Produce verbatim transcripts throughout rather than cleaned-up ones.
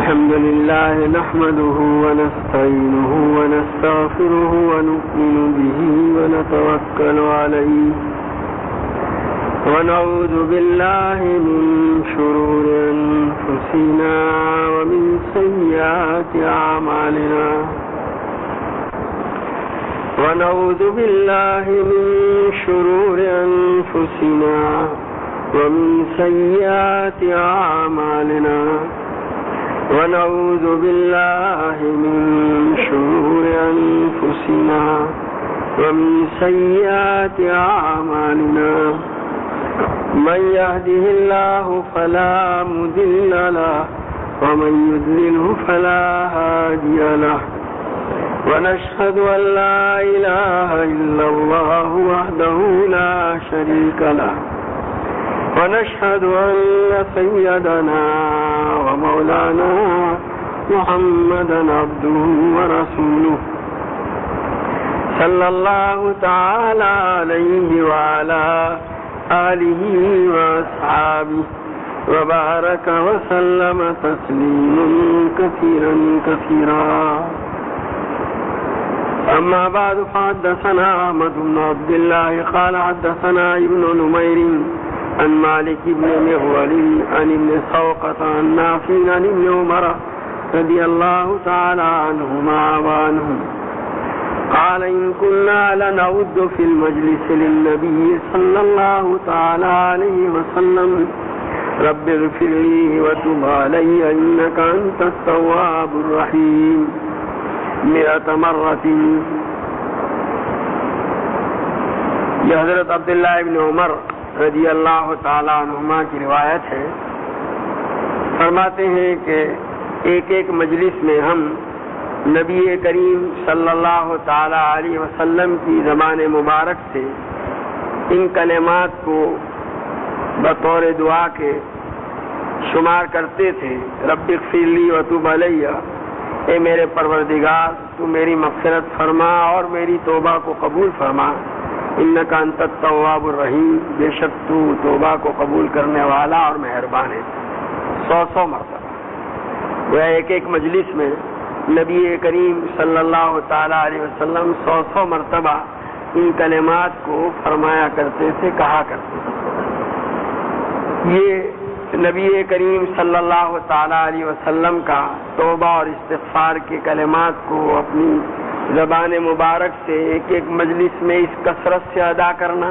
الحمد لله نحمده ونستعينه ونستغفره ونؤمن به ونتوكل عليه ونعوذ بالله من شرور أنفسنا ومن سيئات أعمالنا ونعوذ بالله من شرور أنفسنا ومن سيئات أعمالنا ونعوذ بالله من شرور أنفسنا ومن سيئات أعمالنا من يهده الله فلا مضل له ومن يضلله فلا هادي له ونشهد أن لا إله إلا الله وحده لا شريك له ونشهد أن سيدنا ومولانا محمدا عبده ورسوله صلى الله تعالى عليه وعلى آله وأصحابه وبارك وسلم تسليما كثيرا كثيرا أما بعد فحدثنا أحمد بن عبد الله قال حدثنا ابن نمير عن مالك بن مغول عن ابن سوقة عن نافع عن ابن عمر رضي الله تعالى عنهما وعنهم قال إن كنا لنعد في المجلس للنبي صلى الله تعالى عليه وسلم رب اغفر لي وتب علي إنك أنت التواب الرحيم مئة مرة. یہ حضرت عبداللہ ابن عمر رضی اللہ تعالیٰ عنہما کی روایت ہے. فرماتے ہیں کہ ایک ایک مجلس میں ہم نبی کریم صلی اللہ تعالیٰ علیہ وسلم کی زبان مبارک سے ان کلمات کو بطور دعا کے شمار کرتے تھے. رب اغفر لی وتب علی، اے میرے پروردگار تو میری مغفرت فرما اور میری توبہ کو قبول فرما. انک انت التواب الرحیم، بے شک تو توبہ کو قبول کرنے والا اور مہربان ہے. سو سو مرتبہ وہ ایک ایک مجلس میں نبی کریم صلی اللہ تعالیٰ علیہ وسلم سو سو مرتبہ ان کلمات کو فرمایا کرتے تھے، کہا کرتے تھے. یہ نبی کریم صلی اللہ تعالیٰ علیہ وسلم کا توبہ اور استغفار کے کلمات کو اپنی زبان مبارک سے ایک ایک مجلس میں اس کثرت سے ادا کرنا،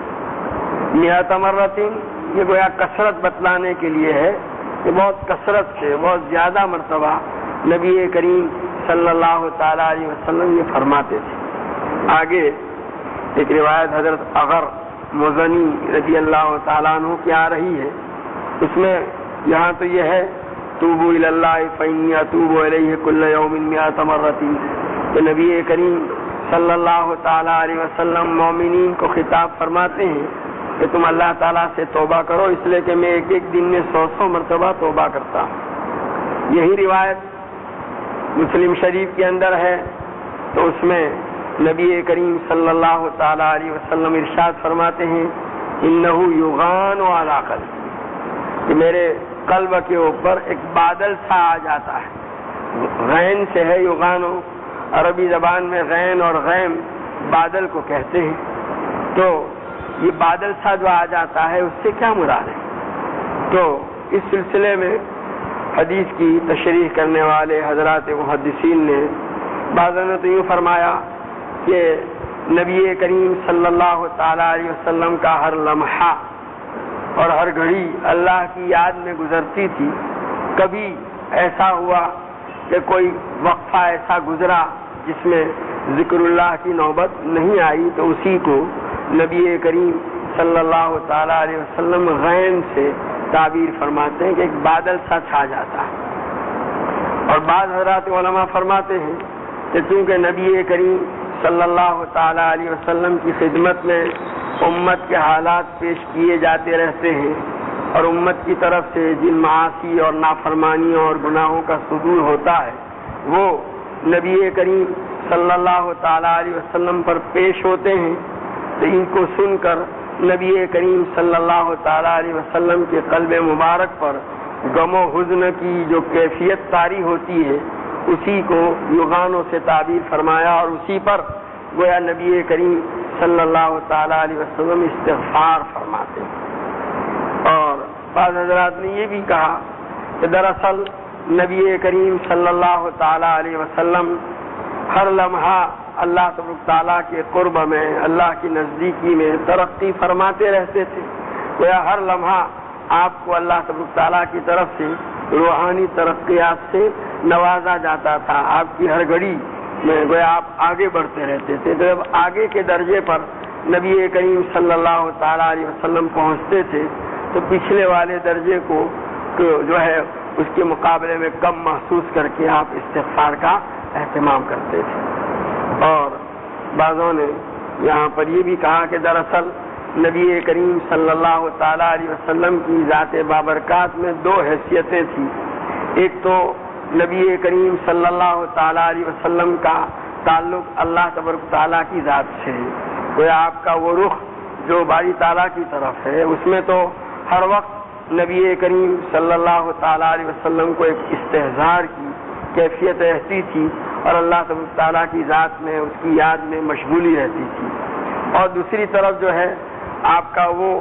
مئات مرتين، یہ گویا کثرت بتلانے کے لیے ہے کہ بہت کثرت سے بہت زیادہ مرتبہ نبی کریم صلی اللہ تعالیٰ علیہ وسلم یہ فرماتے تھے. آگے ایک روایت حضرت اغر مزنی رضی اللہ تعالیٰ عنہ کی آ رہی ہے. اس میں یہاں تو یہ ہے توبوا الی اللہ فانی اتوب الیہ کل یوم مئات مرتين، کہ نبی کریم صلی اللہ تعالیٰ علیہ وسلم مومنین کو خطاب فرماتے ہیں کہ تم اللہ تعالیٰ سے توبہ کرو، اس لیے کہ میں ایک ایک دن میں سو سو مرتبہ توبہ کرتا ہوں. یہی روایت مسلم شریف کے اندر ہے. تو اس میں نبی کریم صلی اللہ تعالیٰ علیہ وسلم ارشاد فرماتے ہیں انہ یغان علی قلبی، کہ میرے قلب کے اوپر ایک بادل سا آ جاتا ہے. غین سے ہے یغانو، عربی زبان میں غین اور غیم بادل کو کہتے ہیں. تو یہ بادل سا جو آ جاتا ہے اس سے کیا مراد ہے؟ تو اس سلسلے میں حدیث کی تشریح کرنے والے حضرات محدثین نے بعضوں نے تو یوں فرمایا کہ نبی کریم صلی اللہ تعالیٰ علیہ وسلم کا ہر لمحہ اور ہر گھڑی اللہ کی یاد میں گزرتی تھی. کبھی ایسا ہوا کہ کوئی وقفہ ایسا گزرا جس میں ذکر اللہ کی نوبت نہیں آئی، تو اسی کو نبی کریم صلی اللہ تعالیٰ علیہ وسلم غین سے تعبیر فرماتے ہیں کہ ایک بادل سا چھا جاتا ہے. اور بعض حضرات علماء فرماتے ہیں کہ چونکہ نبی کریم صلی اللہ تعالیٰ علیہ وسلم کی خدمت میں امت کے حالات پیش کیے جاتے رہتے ہیں اور امت کی طرف سے جن معاصی اور نافرمانیوں اور گناہوں کا صدور ہوتا ہے وہ نبی کریم صلی اللہ تعالیٰ علیہ وسلم پر پیش ہوتے ہیں. تو ان کو سن کر نبی کریم صلی اللہ تعالیٰ علیہ وسلم کے قلب مبارک پر غم و حزن کی جو کیفیت طاری ہوتی ہے اسی کو یغانوں سے تعبیر فرمایا، اور اسی پر گویا نبی کریم صلی اللہ تعالی علیہ وسلم استغفار فرماتے ہیں۔ اور بعض حضرات نے یہ بھی کہا کہ دراصل نبی کریم صلی اللہ تعالی علیہ وسلم ہر لمحہ اللہ تبارک تعالیٰ کے قرب میں، اللہ کی نزدیکی میں ترقی فرماتے رہتے تھے۔ گویا ہر لمحہ آپ کو اللہ تبارک تعالیٰ کی طرف سے روحانی ترقیات سے نوازا جاتا تھا، آپ کی ہر گھڑی میں گویا آپ آگے بڑھتے رہتے تھے۔ تو جب آگے کے درجے پر نبی کریم صلی اللہ تعالیٰ علیہ وسلم پہنچتے تھے تو پچھلے والے درجے کو جو ہے اس کے مقابلے میں کم محسوس کر کے آپ استغفار کا اہتمام کرتے تھے۔ اور بعضوں نے یہاں پر یہ بھی کہا کہ دراصل نبی کریم صلی اللہ تعالیٰ علیہ وسلم کی ذات بابرکات میں دو حیثیتیں تھیں۔ ایک تو نبی کریم صلی اللہ تعالیٰ علیہ وسلم کا تعلق اللہ تبارک تعالیٰ کی ذات سے، گویا آپ کا وہ رخ جو باری تعالیٰ کی طرف ہے، اس میں تو ہر وقت نبی کریم صلی اللہ تعالیٰ علیہ وسلم کو ایک استحضار کی کیفیت رہتی تھی اور اللہ تبارک تعالیٰ کی ذات میں، اس کی یاد میں مشغولی رہتی تھی۔ اور دوسری طرف جو ہے آپ کا وہ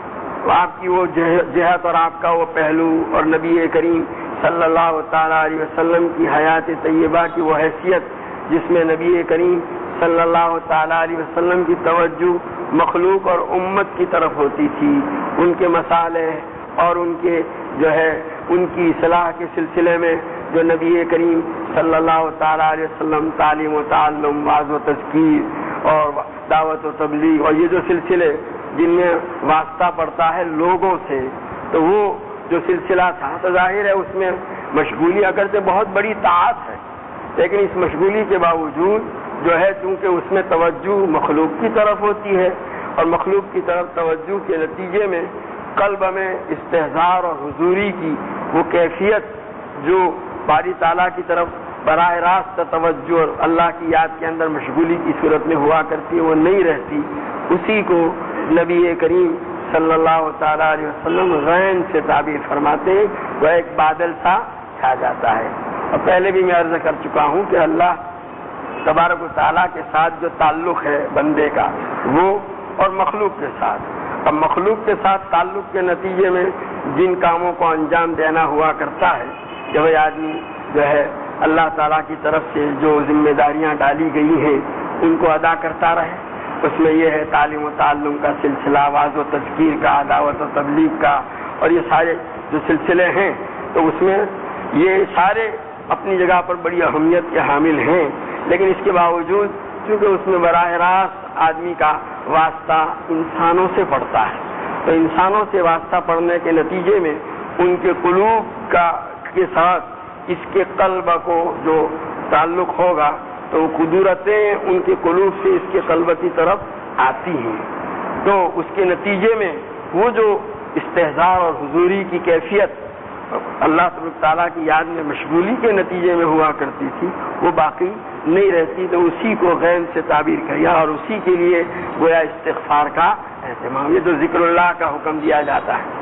آپ کی وہ جہت اور آپ کا وہ پہلو اور نبی کریم صلی اللہ تعالیٰ علیہ وسلم کی حیات طیبہ کی وہ حیثیت جس میں نبی کریم صلی اللہ تعالیٰ علیہ وسلم کی توجہ مخلوق اور امت کی طرف ہوتی تھی، ان کے مصالح اور ان کے جو ہے ان کی اصلاح کے سلسلے میں جو نبی کریم صلی اللہ تعالیٰ علیہ وسلم تعلیم و تعلم، وعظ و تذکیر اور دعوت و تبلیغ اور یہ جو سلسلے جن میں واسطہ پڑتا ہے لوگوں سے، تو وہ جو سلسلہ تھا تو ظاہر ہے اس میں مشغولی اگرچہ بہت بڑی طاعت ہے، لیکن اس مشغولی کے باوجود جو ہے چونکہ اس میں توجہ مخلوق کی طرف ہوتی ہے اور مخلوق کی طرف توجہ کے نتیجے میں قلب میں استحضار اور حضوری کی وہ کیفیت جو باری تعالیٰ کی طرف براہ راست توجہ اور اللہ کی یاد کے اندر مشغولی کی صورت میں ہوا کرتی ہے وہ نہیں رہتی، اسی کو نبی کریم صلی اللہ تعالیٰ علیہ وسلم غین سے تعبیر فرماتے ہیں، وہ ایک بادل سا چھا جاتا ہے۔ اور پہلے بھی میں عرض کر چکا ہوں کہ اللہ تبارک و تعالیٰ کے ساتھ جو تعلق ہے بندے کا وہ اور مخلوق کے ساتھ، اب مخلوق کے ساتھ تعلق کے نتیجے میں جن کاموں کو انجام دینا ہوا کرتا ہے جب یہ آدمی جو ہے اللہ تعالیٰ کی طرف سے جو ذمہ داریاں ڈالی گئی ہیں ان کو ادا کرتا رہے، اس میں یہ ہے تعلیم و تعلم کا سلسلہ، وعظ و تذکیر کا، دعوت و تبلیغ کا، اور یہ سارے جو سلسلے ہیں تو اس میں یہ سارے اپنی جگہ پر بڑی اہمیت کے حامل ہیں، لیکن اس کے باوجود چونکہ اس میں براہ راست آدمی کا واسطہ انسانوں سے پڑتا ہے، تو انسانوں سے واسطہ پڑنے کے نتیجے میں ان کے قلوب کا کے ساتھ اس کے قلب کو جو تعلق ہوگا تو قدرتیں ان کے قلوب سے اس کے قلب کی طرف آتی ہیں، تو اس کے نتیجے میں وہ جو استحضار اور حضوری کی کیفیت اللہ تبارک تعالیٰ کی یاد میں مشغولی کے نتیجے میں ہوا کرتی تھی وہ باقی نہیں رہتی، تو اسی کو غین سے تعبیر کیا اور اسی کے لیے گویا استغفار کا اہتمام، یہ تو ذکر اللہ کا حکم دیا جاتا ہے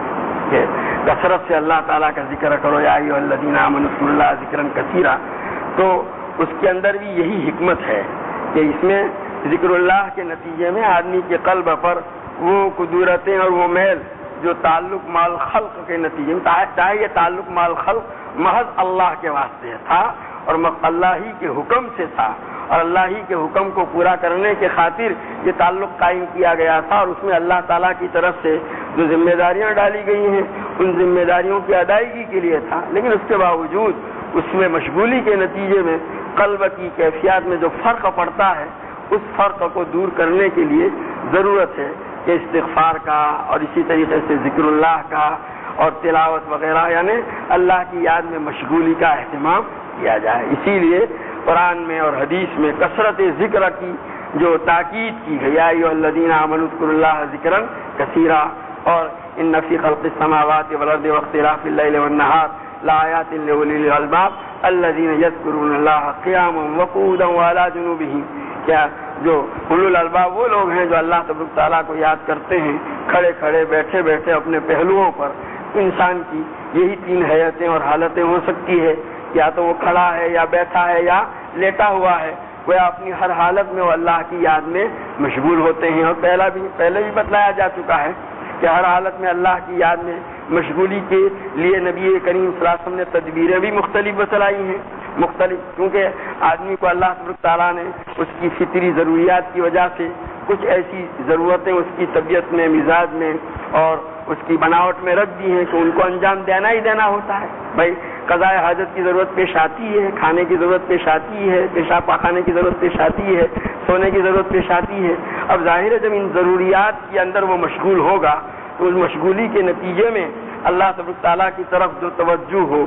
کہ کثرت سے اللہ تعالیٰ کا ذکر کرو، یا ایھا الذین آمنوا اذکروا اللہ ذکرا کثیرا، تو اس کے اندر بھی یہی حکمت ہے کہ اس میں ذکر اللہ کے نتیجے میں آدمی کے قلب پر وہ قدرتیں اور وہ میل جو تعلق مال خلق کے نتیجے میں، چاہے یہ تعلق مال خلق محض اللہ کے واسطے تھا اور اللہ ہی کے حکم سے تھا اور اللہ ہی کے حکم کو پورا کرنے کے خاطر یہ تعلق قائم کیا گیا تھا، اور اس میں اللہ تعالیٰ کی طرف سے جو ذمہ داریاں ڈالی گئی ہیں ان ذمہ داریوں کی ادائیگی کے لیے تھا، لیکن اس کے باوجود اس میں مشغولی کے نتیجے میں قلب کی کیفیات میں جو فرق پڑتا ہے اس فرق کو دور کرنے کے لیے ضرورت ہے کہ استغفار کا اور اسی طریقے سے ذکر اللہ کا اور تلاوت وغیرہ یعنی اللہ کی یاد میں مشغولی کا اہتمام کیا جائے۔ اسی لیے قرآن میں اور حدیث میں کثرت ذکر کی جو تاکید کی گئی، یا ایھا الذین آمنوا اذکروا اللہ ذکرا کثیرا، اور ان فی خلق السماوات والارض واختلاف اللیل والنہار لآیات لأولی الالباب الذین یذکرون اللہ قیاما وقعودا وعلی جنوبہم، کیا جو اولو الالباب وہ لوگ ہیں جو اللہ تبارک تعالیٰ کو یاد کرتے ہیں کھڑے کھڑے بیٹھے بیٹھے اپنے پہلوؤں پر۔ انسان کی یہی تین حیتیں اور حالتیں ہو سکتی ہے، یا تو وہ کھڑا ہے یا بیٹھا ہے یا لیٹا ہوا ہے، وہ اپنی ہر حالت میں وہ اللہ کی یاد میں مشغول ہوتے ہیں۔ اور پہلا بھی پہلے بھی بتلایا جا چکا ہے کہ ہر حالت میں اللہ کی یاد میں مشغولی کے لیے نبی کریم صلی اللہ علیہ وسلم نے تدبیریں بھی مختلف بتلائی ہیں، مختلف، کیونکہ آدمی کو اللہ تبارک تعالیٰ نے اس کی فطری ضروریات کی وجہ سے کچھ ایسی ضرورتیں اس کی طبیعت میں، مزاج میں اور اس کی بناوٹ میں رکھ دی ہیں کہ ان کو انجام دینا ہی دینا ہوتا ہے۔ بھائی قضاء حاجت کی ضرورت پیش آتی ہے، کھانے کی ضرورت پیش آتی ہے، پیشاب پاخانے کی ضرورت پیش آتی ہے، سونے کی ضرورت پیش آتی ہے۔ اب ظاہر ہے جب ان ضروریات کے اندر وہ مشغول ہوگا تو اس مشغولی کے نتیجے میں اللہ تبارک تعالیٰ کی طرف جو توجہ ہو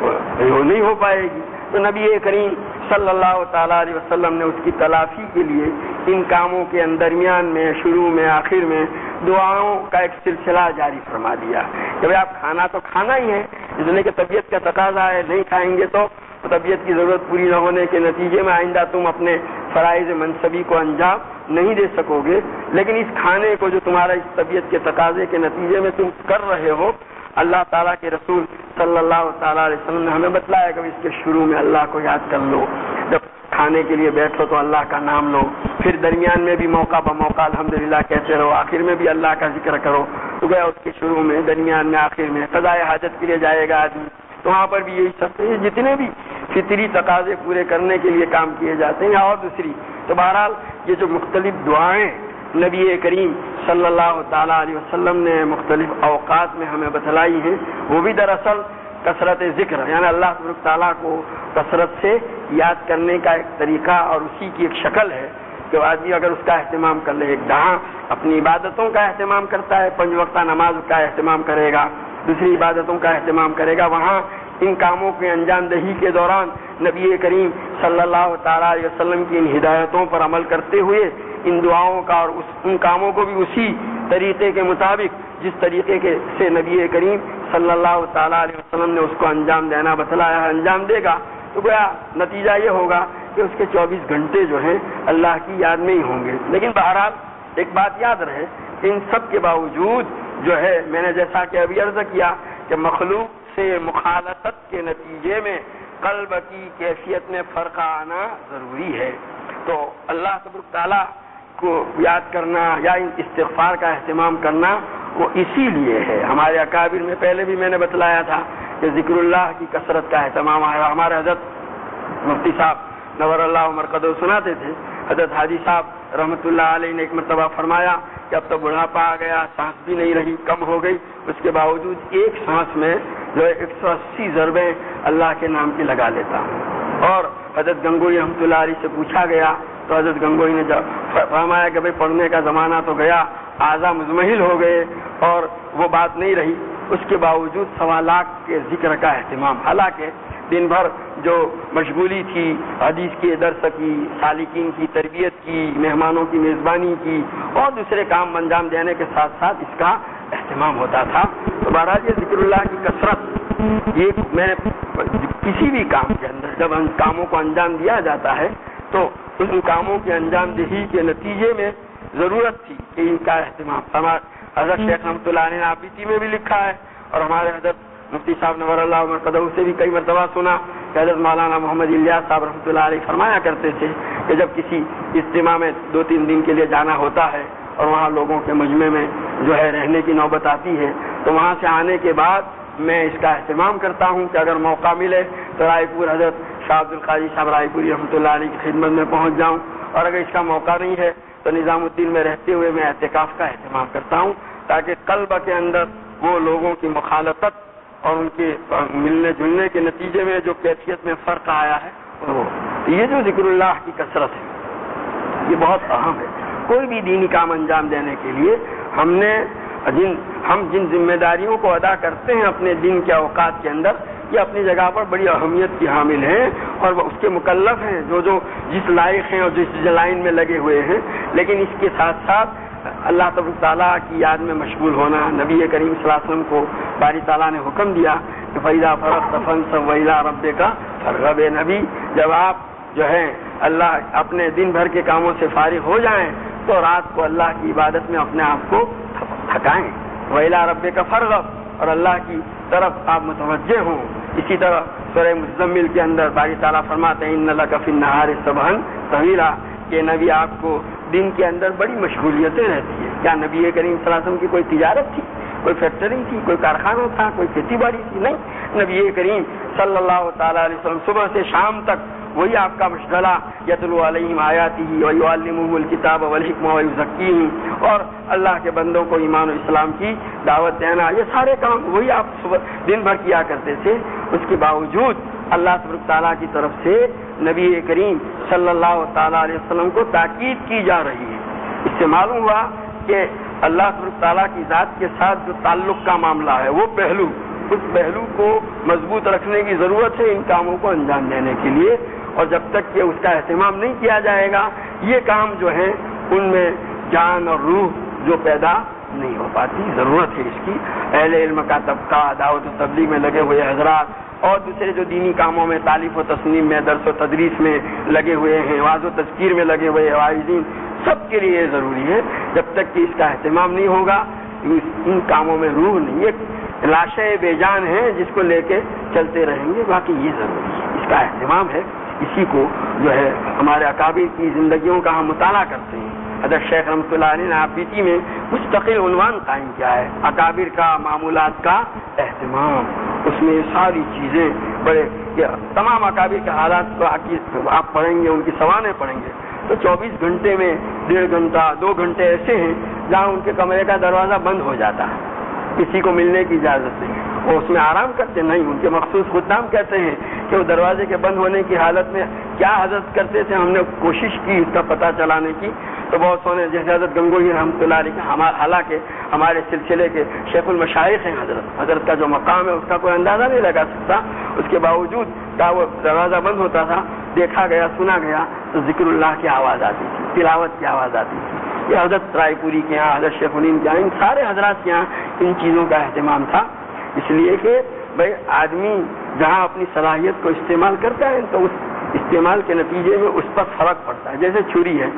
وہ نہیں ہو پائے گی۔ تو نبی کریم صلی اللہ تعالیٰ علیہ وسلم نے اس کی تلافی کے لیے ان کاموں کے درمیان میں، شروع میں، آخر میں دعاؤں کا ایک سلسلہ جاری فرما دیا کہ بھائی آپ کھانا تو کھانا ہی ہے، اس لیے کہ طبیعت کا تقاضا ہے، نہیں کھائیں گے تو طبیعت کی ضرورت پوری نہ ہونے کے نتیجے میں آئندہ تم اپنے فرائض منصبی کو انجام نہیں دے سکو گے، لیکن اس کھانے کو جو تمہارا اس طبیعت کے تقاضے کے نتیجے میں تم کر رہے ہو، اللہ تعالیٰ کے رسول صلی اللہ تعالیٰ علیہ وسلم نے ہمیں بتلایا کہ اس کے شروع میں اللہ کو یاد کر لو، جب کھانے کے لیے بیٹھو تو اللہ کا نام لو، پھر درمیان میں بھی موقع بموقع الحمدللہ کہتے رہو، آخر میں بھی اللہ کا ذکر کرو۔ تو گیا اس کے شروع میں، درمیان میں، آخر میں قضاء حاجت کے لیے جائے گا آدمی تو وہاں پر بھی یہی سب جتنے بھی فطری تقاضے پورے کرنے کے لیے کام کیے جاتے ہیں یا اور دوسری، تو بہرحال یہ جو مختلف دعائیں نبی کریم صلی اللہ تعالیٰ علیہ وسلم نے مختلف اوقات میں ہمیں بتلائی ہیں، وہ بھی دراصل کثرت ذکر یعنی اللہ تبارک تعالیٰ کو کثرت سے یاد کرنے کا ایک طریقہ اور اسی کی ایک شکل ہے کہ آدمی اگر اس کا اہتمام کر لے، ایک جہاں اپنی عبادتوں کا اہتمام کرتا ہے، پنج وقتہ نماز کا اہتمام کرے گا، دوسری عبادتوں کا اہتمام کرے گا، وہاں ان کاموں کے انجام دہی کے دوران نبی کریم صلی اللہ تعالیٰ علیہ وسلم کی ان ہدایتوں پر عمل کرتے ہوئے ان دعاؤں کا اور اس ان کاموں کو بھی اسی طریقے کے مطابق جس طریقے کے سے نبی کریم صلی اللہ تعالیٰ علیہ وسلم نے اس کو انجام دینا بتلایا ہے انجام دے گا، تو گویا نتیجہ یہ ہوگا کہ اس کے چوبیس گھنٹے جو ہیں اللہ کی یاد میں ہی ہوں گے۔ لیکن بہرحال ایک بات یاد رہے، ان سب کے باوجود جو ہے میں نے جیسا کہ ابھی عرض کیا کہ مخلوق سے مخالطت کے نتیجے میں قلب کی کیفیت میں فرق آنا ضروری ہے۔ تو اللہ تبارک تعالیٰ کو یاد کرنا یا استغفار کا اہتمام کرنا وہ اسی لیے ہے۔ ہمارے اکابر میں پہلے بھی میں نے بتلایا تھا کہ ذکر اللہ کی کثرت کا اہتمام ہے۔ ہمارے حضرت مفتی صاحب نور اللہ مرقدو سناتے تھے، حضرت حاجی صاحب رحمۃ اللہ علیہ نے ایک مرتبہ فرمایا کہ اب تو بڑھاپا آ گیا، سانس بھی نہیں رہی، کم ہو گئی، اس کے باوجود ایک سانس میں جو ایک سو اسی ضربیں اللہ کے نام کی لگا لیتا ہوں۔ اور حضرت گنگوئی رحمۃ اللہ علیہ سے پوچھا گیا تو حضرت گنگوئی نے فرمایا کہ بھائی پڑھنے کا زمانہ تو گیا، اعضاء مزمحل ہو گئے اور وہ بات نہیں رہی، اس کے باوجود سوا لاکھ کے ذکر کا اہتمام، حالانکہ دن بھر جو مشغولی تھی حدیث کے درس کی، سالکین کی تربیت کی، مہمانوں کی میزبانی کی اور دوسرے کام انجام دینے کے ساتھ ساتھ اس کا اہتمام ہوتا تھا۔ تو بہرحال یہ ذکر اللہ کی کثرت، یہ میں کسی بھی کام کے اندر جب ان کاموں کو انجام دیا جاتا ہے تو ان کاموں کے انجام دہی کے نتیجے میں ضرورت تھی کہ ان کا اہتمام۔ ہمارے حضرت شیخ رحمۃ اللہ علیہ نے آبیتی میں بھی لکھا ہے اور ہمارے حضرت مفتی صاحب نور اللہ مرقدہ سے بھی کئی مرتبہ سنا کہ حضرت مولانا محمد الیاس صاحب رحمۃ اللہ علیہ فرمایا کرتے تھے کہ جب کسی اجتماع میں دو تین دن کے لیے جانا ہوتا ہے اور وہاں لوگوں کے مجمع میں جو ہے رہنے کی نوبت آتی ہے تو وہاں سے آنے کے بعد میں اس کا اہتمام کرتا ہوں کہ اگر موقع ملے تو رائے پور حضرت شاہ عبد القادر صاحب رائے پوری رحمۃ اللہ علیہ کی خدمت میں پہنچ جاؤں، اور اگر اس کا موقع نہیں ہے تو نظام الدین میں رہتے ہوئے میں اعتکاف کا اہتمام کرتا ہوں تاکہ قلب کے اندر وہ لوگوں کی مخالطت اور ان کے ملنے جلنے کے نتیجے میں جو کیفیت میں فرق آیا ہے وہ یہ جو ذکر اللہ کی کثرت ہے یہ بہت اہم ہے۔ کوئی بھی دینی کام انجام دینے کے لیے ہم نے جن ہم جن ذمہ داریوں کو ادا کرتے ہیں اپنے دن کے اوقات کے اندر یہ اپنی جگہ پر بڑی اہمیت کی حامل ہیں اور اس کے مکلف ہیں جو جو جس لائق ہیں اور جس لائن میں لگے ہوئے ہیں، لیکن اس کے ساتھ ساتھ اللہ تبارک تعالیٰ کی یاد میں مشغول ہونا۔ نبی کریم صلی اللہ علیہ وسلم کو باری تعالیٰ نے حکم دیا کہ فَإِذَا فَرَغْتَ فَانصَبْ وَإِلَىٰ رَبِّكَ فَارْغَب۔ نبی جب آپ جو ہے اللہ اپنے دن بھر کے کاموں سے فارغ ہو جائیں تو رات کو اللہ کی عبادت میں اپنے آپ کو تھکائیں، وَإِلَىٰ رَبِّكَ فَارْغَب، اور اللہ کی طرف آپ متوجہ ہوں. اسی طرح سورہ مزمل کے اندر باری تعالیٰ فرماتے ہیں ان لک فی النہار سبحا طویلا کہ نبی آپ کو دن کے اندر بڑی مشغولیتیں رہتی ہیں. کیا نبی کریم صلی اللہ علیہ وسلم کی کوئی تجارت تھی, کوئی فیکٹری تھی, کوئی کارخانہ تھا, کوئی کھیتی باڑی تھی؟ نہیں. نبی کریم صلی اللہ تعالیٰ علیہ وسلم صبح سے شام تک وہی آپ کا مشغلہ یتلو علیہم آیاتہ ویعلمہم الکتاب والحکمہ ویزکیہم, اور اللہ کے بندوں کو ایمان و اسلام کی دعوت دینا, یہ سارے کام وہی آپ صبح دن بھر کیا کرتے تھے. اس کے باوجود اللہ تبارک تعالیٰ کی طرف سے نبی کریم صلی اللہ تعالیٰ علیہ وسلم کو تاکید کی جا رہی ہے. اس سے معلوم ہوا کہ اللہ تبارک تعالیٰ کی ذات کے ساتھ جو تعلق کا معاملہ ہے وہ پہلو, اس پہلو کو مضبوط رکھنے کی ضرورت ہے ان کاموں کو انجام دینے کے لیے. اور جب تک کہ اس کا اہتمام نہیں کیا جائے گا یہ کام جو ہے ان میں جان اور روح جو پیدا نہیں ہو پاتی. ضرورت ہے اس کی. اہل علم کا طبقہ, دعوت و تبلیغ میں لگے ہوئے حضرات اور دوسرے جو دینی کاموں میں تعلیف و تصنیف میں درس و تدریس میں لگے ہوئے ہیں, واعظ و تذکیر میں لگے ہوئے واعظین, سب کے لیے ضروری ہے. جب تک کہ اس کا اہتمام نہیں ہوگا ان کاموں میں روح نہیں, یہ لاشیں بے جان ہیں جس کو لے کے چلتے رہیں گے. باقی یہ ضروری ہے, اس کا اہتمام ہے. اسی کو جو ہے ہمارے اکابر کی زندگیوں کا ہم مطالعہ کرتے ہیں. حضرت شیخ رحمۃ اللہ علیہ نے آپ بیتی میں مستقل عنوان قائم کیا ہے, اکابر کا معمولات کا اہتمام. اس میں ساری چیزیں بڑے تمام اکابر کے حالات کو آپ پڑھیں گے, ان کی سوانح پڑھیں گے تو چوبیس گھنٹے میں ڈیڑھ گھنٹہ دو گھنٹے ایسے ہیں جہاں ان کے کمرے کا دروازہ بند ہو جاتا ہے, کسی کو ملنے کی اجازت نہیں. وہ اس میں آرام کرتے نہیں. ان کے مخصوص خدام کہتے ہیں کہ وہ دروازے کے بند ہونے کی حالت میں کیا حضرت کرتے تھے, ہم نے کوشش کی اس کا پتہ چلانے کی تو بہت سونے جیسے حضرت گنگوہی رحمۃ اللہ علیہ, حالانکہ ہمارے سلسلے کے شیخ المشائخ ہیں حضرت, حضرت کا جو مقام ہے اس کا کوئی اندازہ نہیں لگا سکتا. اس کے باوجود کیا وہ دروازہ بند ہوتا تھا, دیکھا گیا سنا گیا تو ذکر اللہ کی آواز آتی تھی, تلاوت کی آواز آتی تھی. یہ حضرت رائے پوری کے یہاں, حضرت شیخ الین کے یہاں, ان سارے حضرات کے یہاں ان چیزوں کا اہتمام تھا. اس لیے کہ بھائی آدمی جہاں اپنی صلاحیت کو استعمال کرتا ہے تو اس استعمال کے نتیجے میں اس پر فرق پڑتا ہے. جیسے چھری ہے,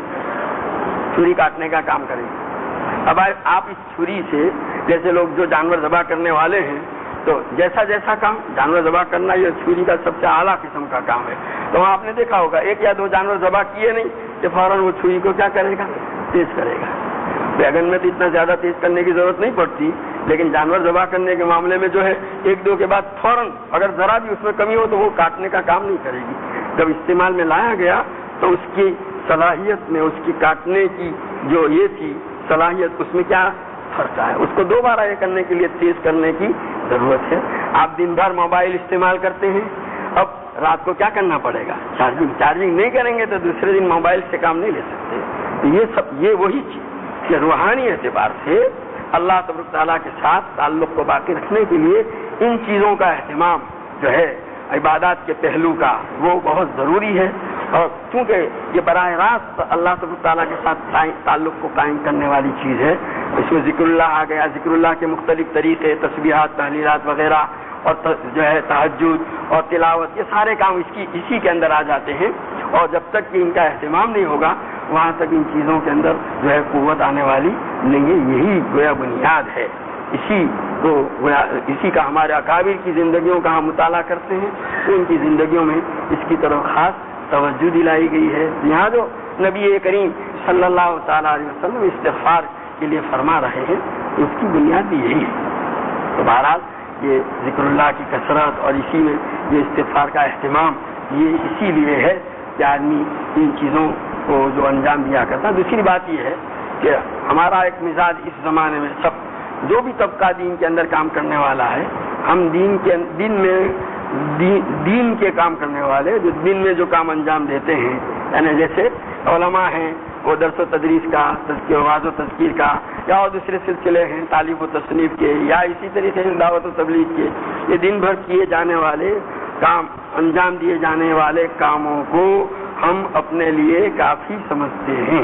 چھری کاٹنے کا کام کریں. اب آپ اس چھری سے جیسے لوگ جو جانور ذبح کرنے والے ہیں تو جیسا جیسا کام جانور ذبح کرنا یہ چھری کا سب سے اعلیٰ قسم کا کام ہے. تو وہاں آپ نے دیکھا ہوگا ایک یا دو جانور ذبح کیے نہیں کہ فوراً وہ چھری کو کیا کرے گا, تیز کرے گا. بیگن میں تو اتنا زیادہ تیز کرنے کی ضرورت نہیں پڑتی, لیکن جانور ذبح کرنے کے معاملے میں جو ہے ایک دو کے بعد فوراً اگر ذرا بھی اس میں کمی ہو تو وہ کاٹنے کا کام نہیں کرے گی. جب استعمال میں لایا گیا تو اس کی صلاحیت میں, اس کی کاٹنے کی جو یہ تھی صلاحیت, اس میں کیا فرق ہے. اس کو دوبارہ یہ کرنے کے لیے تیز کرنے کی ضرورت ہے. آپ دن بھر موبائل استعمال کرتے ہیں, اب رات کو کیا کرنا پڑے گا, چارجنگ. چارجنگ نہیں کریں گے تو دوسرے دن موبائل سے کام نہیں لے سکتے. تو یہ سب یہ وہی چیز کہ روحانی اعتبار سے اللہ تبارک تعالیٰ کے ساتھ تعلق کو باقی رکھنے کے لیے ان چیزوں کا اہتمام جو ہے عبادات کے پہلو کا وہ بہت ضروری ہے. اور چونکہ یہ براہ راست اللہ تبارک تعالیٰ کے ساتھ تعلق کو قائم کرنے والی چیز ہے, اس میں ذکر اللہ آ گیا. ذکر اللہ کے مختلف طریقے, تسبیحات, تحلیلات وغیرہ, اور جو ہے تہجد اور تلاوت, یہ سارے کام اس کی اسی کے اندر آ جاتے ہیں. اور جب تک کہ ان کا اہتمام نہیں ہوگا وہاں تک ان چیزوں کے اندر جو ہے قوت آنے والی نہیں ہے. یہی گویا بنیاد ہے. اسی کو اسی کا ہمارے اکابر کی زندگیوں کا ہم مطالعہ کرتے ہیں تو ان کی زندگیوں میں اس کی طرف خاص توجہ دلائی گئی ہے. یہاں جو نبی کریم صلی اللہ تعالیٰ علیہ وسلم استغفار کے لیے فرما رہے ہیں اس کی بنیاد بھی یہی ہے. تو بہرحال یہ ذکر اللہ کی کثرت اور اسی میں یہ استغفار کا اہتمام یہ اسی لیے ہے کہ آدمی ان چیزوں کو جو انجام دیا کرتا. دوسری بات یہ ہے کہ ہمارا ایک مزاج اس زمانے میں سب جو بھی طبقہ دین کے اندر کام کرنے والا ہے, ہم دین کے دین میں دین, دین کے کام کرنے والے جو دین میں جو کام انجام دیتے ہیں, یعنی جیسے علماء ہیں وہ درس و تدریس کا, تذکیر واعظ و تذکیر کا, یا اور دوسرے سلسلے ہیں تعلیف و تصنیف کے, یا اسی طریقے سے دعوت و تبلیغ کے, یہ دن بھر کیے جانے والے کام, انجام دیے جانے والے کاموں کو ہم اپنے لیے کافی سمجھتے ہیں.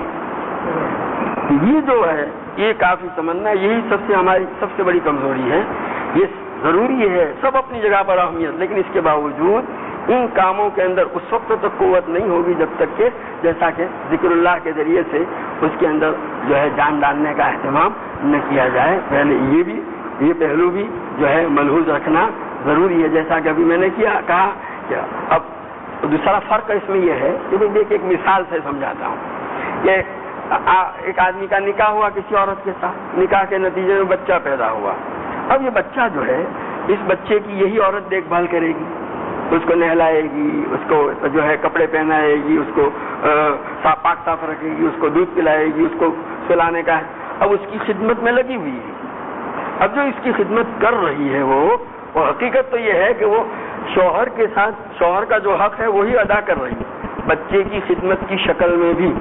یہ جو ہے یہ کافی سمجھنا یہی سب سے ہماری سب سے بڑی کمزوری ہے. یہ ضروری ہے, سب اپنی جگہ پر اہمیت, لیکن اس کے باوجود ان کاموں کے اندر اس وقت تک قوت نہیں ہوگی جب تک کہ جیسا کہ ذکر اللہ کے ذریعے سے اس کے اندر جو ہے جان ڈالنے کا اہتمام نہ کیا جائے. پہلے یہ بھی یہ پہلو بھی جو ہے ملحوظ رکھنا ضروری ہے. جیسا کہ ابھی میں نے کیا کہا کہ اب دوسرا فرق اس میں یہ ہے کہ میں ایک مثال سے سمجھاتا ہوں کہ ایک آدمی کا نکاح ہوا کسی عورت کے ساتھ, نکاح کے نتیجے میں بچہ پیدا ہوا. اب یہ بچہ جو ہے اس بچے کی یہی عورت دیکھ بھال کرے گی, اس کو نہلائے گی, اس کو جو ہے کپڑے پہنائے گی, اس کو پاک صاف رکھے گی, اس کو دودھ پلائے گی, اس کو سلانے کا ہے. اب اس کی خدمت میں لگی ہوئی ہے. اب جو اس کی خدمت کر رہی ہے وہ وہ حقیقت تو یہ ہے کہ وہ شوہر کے ساتھ شوہر کا جو حق ہے وہی ادا کر رہی ہے. بچے کی خدمت کی شکل میں بھی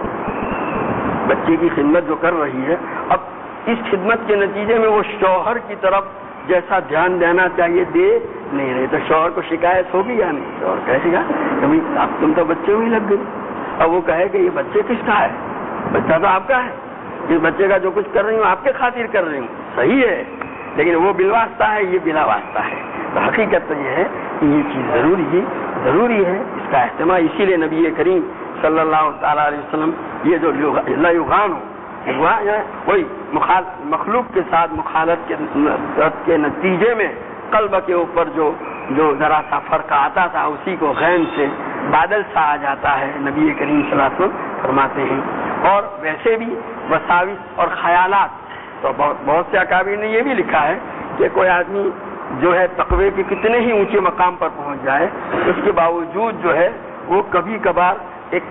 بچے کی خدمت جو کر رہی ہے, اب اس خدمت کے نتیجے میں وہ شوہر کی طرف جیسا دھیان دینا چاہیے دے نہیں رہے. تو شوہر کو شکایت ہوگی یا نہیں؟ شوہر کہے گا کہ اب تم تو بچے میں ہی لگ گئے. اب وہ کہے کہ یہ بچے کس کا ہے؟ بچہ تو آپ کا ہے. اس بچے کا جو کچھ کر رہی ہوں آپ کے خاطر کر رہی ہوں, صحیح ہے, لیکن وہ بالواسطہ ہے, یہ بلا واسطہ ہے. تو حقیقت تو یہ ہے کہ یہ چیز ضروری ہے ضروری ہے اس کا اہتمام. اسی لیے نبی کریم صلی اللہ تعالیٰ علیہ وسلم یہ جو لیغان ہو وہی مخلوق کے ساتھ مخالفت کے نتیجے میں قلب کے اوپر جو جو ذرا سا فرق آتا تھا اسی کو غین سے بادل سا آ جاتا ہے, نبی کریم صلی اللہ علیہ وسلم فرماتے ہیں. اور ویسے بھی وساوس اور خیالات, تو بہت بہت سے اکابر نے یہ بھی لکھا ہے کہ کوئی آدمی جو ہے تقوی کے کتنے ہی اونچے مقام پر پہنچ جائے اس کے باوجود جو ہے وہ کبھی کبھار ایک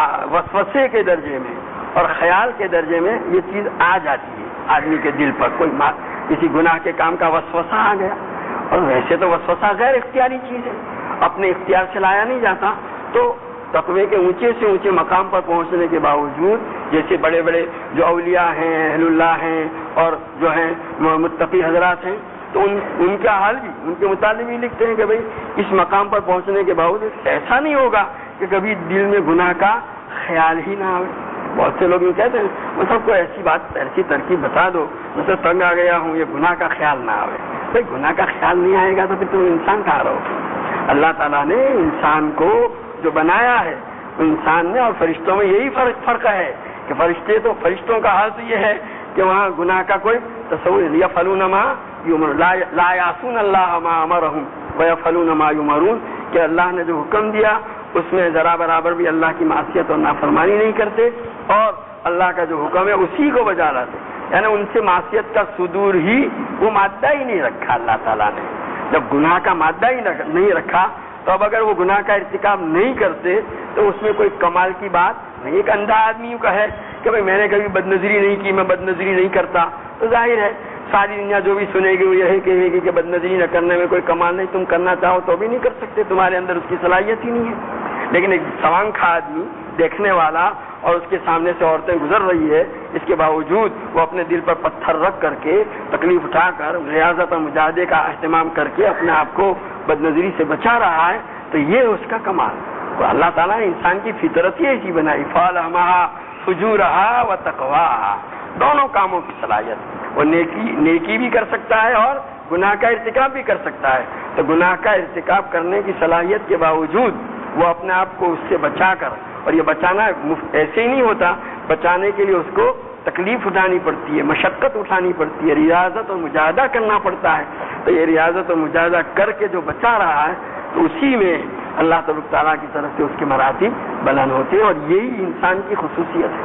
وسوسے کے درجے میں اور خیال کے درجے میں یہ چیز آ جاتی ہے آدمی کے دل پر. کوئی کسی گناہ کے کام کا وسوسہ آ گیا, اور ویسے تو وسوسہ غیر اختیاری چیز ہے, اپنے اختیار سے لایا نہیں جاتا. تو تقوی کے اونچے سے اونچے مقام پر پہنچنے کے باوجود جیسے بڑے بڑے جو اولیاء ہیں, اہل اللہ ہیں, اور جو ہیں متقی حضرات ہیں, تو ان ان کا حال بھی ان کے متعلق بھی لکھتے ہیں کہ بھئی اس مقام پر پہنچنے کے باوجود ایسا نہیں ہوگا کہ کبھی دل میں گناہ کا خیال ہی نہ آئے. بہت سے لوگ یہ کہتے ہیں مطلب کوئی ایسی بات ایسی ترکیب بتا دو مطلب تنگ آ گیا ہوں, یہ گناہ کا خیال نہ آئے. بھائی گناہ کا خیال نہیں آئے گا تو پھر تم انسان کہاں رہو گے؟ اللہ تعالیٰ نے انسان کو جو بنایا ہے, انسان نے اور فرشتوں میں یہی فرق فرق ہے کہ فرشتے تو فرشتوں کا حال تو یہ ہے کہ وہاں گناہ کا کوئی تصور نہیں. یفعلون ما یؤمرون لا یعصون اللہ ما امرهم ویفعلون ما یؤمرون, کہ اللہ نے جو حکم دیا اس میں ذرا برابر بھی اللہ کی معصیت اور نافرمانی نہیں کرتے, اور اللہ کا جو حکم ہے اسی کو بجا لاتے. یعنی ان سے معصیت کا صدور ہی وہ مادہ ہی نہیں رکھا اللہ تعالیٰ نے. جب گناہ کا مادہ ہی نہیں رکھا تو اب اگر وہ گناہ کا ارتکاب نہیں کرتے تو اس میں کوئی کمال کی بات نہیں. ایک اندھا آدمی کا ہے کہ بھائی میں نے کبھی بد نظری نہیں کی, میں بد نظری نہیں کرتا, تو ظاہر ہے ساری دنیا جو بھی سنے گی وہ یہی کہے گی کہ بد نظری نہ کرنے میں کوئی کمال نہیں, تم کرنا چاہو تو بھی نہیں کر سکتے, تمہارے اندر اس کی صلاحیت ہی نہیں ہے. لیکن ایک سوانکھا آدمی دیکھنے والا اور اس کے سامنے سے عورتیں گزر رہی ہے, اس کے باوجود وہ اپنے دل پر پتھر رکھ کر کے تکلیف اٹھا کر ریاضت اور مجاہدے کا اہتمام کر کے اپنے آپ کو بد نظری سے بچا رہا ہے, تو یہ اس کا کمال. تو اللہ تعالیٰ نے انسان کی فطرت ہی ایسی بنائی, فالہمہا فجورہا و تقواہا, دونوں کاموں کی صلاحیت. وہ نیکی نیکی بھی کر سکتا ہے اور گناہ کا ارتکاب بھی کر سکتا ہے. تو گناہ کا ارتکاب کرنے کی صلاحیت کے باوجود وہ اپنے آپ کو اس سے بچا کر, اور یہ بچانا ایسے ہی نہیں ہوتا, بچانے کے لیے اس کو تکلیف اٹھانی پڑتی ہے, مشقت اٹھانی پڑتی ہے, ریاضت اور مجاہدہ کرنا پڑتا ہے. تو یہ ریاضت اور مجاہدہ کر کے جو بچا رہا ہے تو اسی میں اللہ تبارک تعالیٰ کی طرف سے اس کے مراتب بلند ہوتے ہیں, اور یہی انسان کی خصوصیت ہے.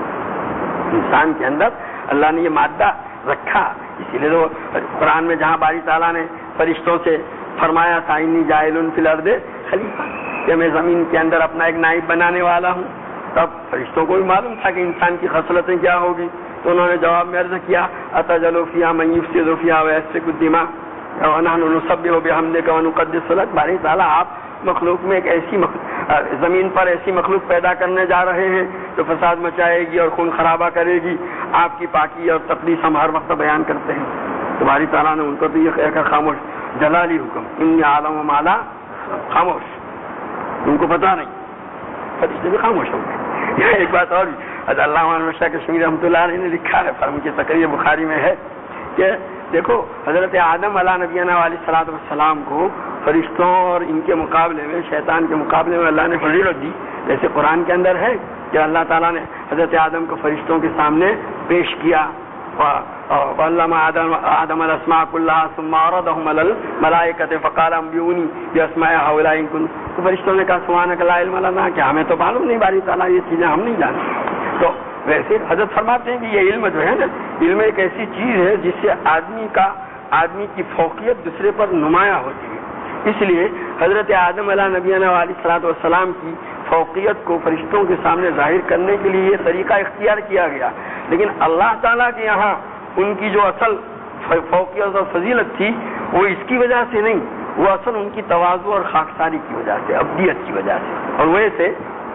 انسان کے اندر اللہ نے یہ مادہ رکھا, اسی لیے تو قرآن میں جہاں باری تعالیٰ نے فرشتوں سے فرمایا تھا انی جاعل فی الارض خلیفہ, کہ میں زمین کے اندر اپنا ایک نائب بنانے والا ہوں, تب فرشتوں کو بھی معلوم تھا کہ انسان کی خصلتیں کیا ہوگی. تو انہوں نے جواب میں عرض کیا اتجعل فیہا من یفسد فیہا ویسفک الدماء ونحن نسبح بحمدک ونقدس لک. باری تعالیٰ آپ مخلوق میں ایک ایسی زمین پر ایسی مخلوق پیدا کرنے جا رہے ہیں جو فساد مچائے گی اور خون خرابہ کرے گی, آپ کی پاکی اور تقدیس ہم ہر وقت بیان کرتے ہیں. تمہاری تعالیٰ نے ان کو تو یہ کہہ کر خاموش, جلالی حکم انی عالم مالا, خاموش, ان کو پتا نہیں, فرشتے بھی خاموش ہو گئے. ایک بات اور بھی علامہ شاہ کشمیری رحمۃ اللہ علیہ نے لکھا ہے, فرم کی تقریر بخاری میں ہے کہ دیکھو حضرت آدم علیہ نبینا علیہ الصلوۃ والسلام کو فرشتوں اور ان کے مقابلے میں, شیطان کے مقابلے میں اللہ نے فضیلت دی. جیسے قرآن کے اندر ہے کہ اللہ تعالیٰ نے حضرت آدم کو فرشتوں کے سامنے پیش کیا, وعلم آدم آدم الاسماء كلها ثم عرضهم على الملائكة فقال انبئوني باسماء هؤلاء ان كنتم. تو فرشتوں نے کہا سبحانک لا علم لنا، کہ ہمیں تو معلوم نہیں باری تعالیٰ، یہ چیزیں ہم نہیں جانتے. تو ویسے حضرت فرماتے ہیں کہ یہ علم جو ہے نا، علم ایک ایسی چیز ہے جس سے آدمی کا آدمی کی فوقیت دوسرے پر نمایاں ہوتی ہے. اس لیے حضرت آدم علیہ نبینا علیہ الصلوۃ والسلام کی فوقیت کو فرشتوں کے سامنے ظاہر کرنے کے لیے یہ طریقہ اختیار کیا گیا. لیکن اللہ تعالیٰ کے یہاں ان کی جو اصل فوقیت اور فضیلت تھی وہ اس کی وجہ سے نہیں، وہ اصل ان کی تواضع اور خاکساری کی وجہ سے، ابدیت کی وجہ سے. اور وہ ایسے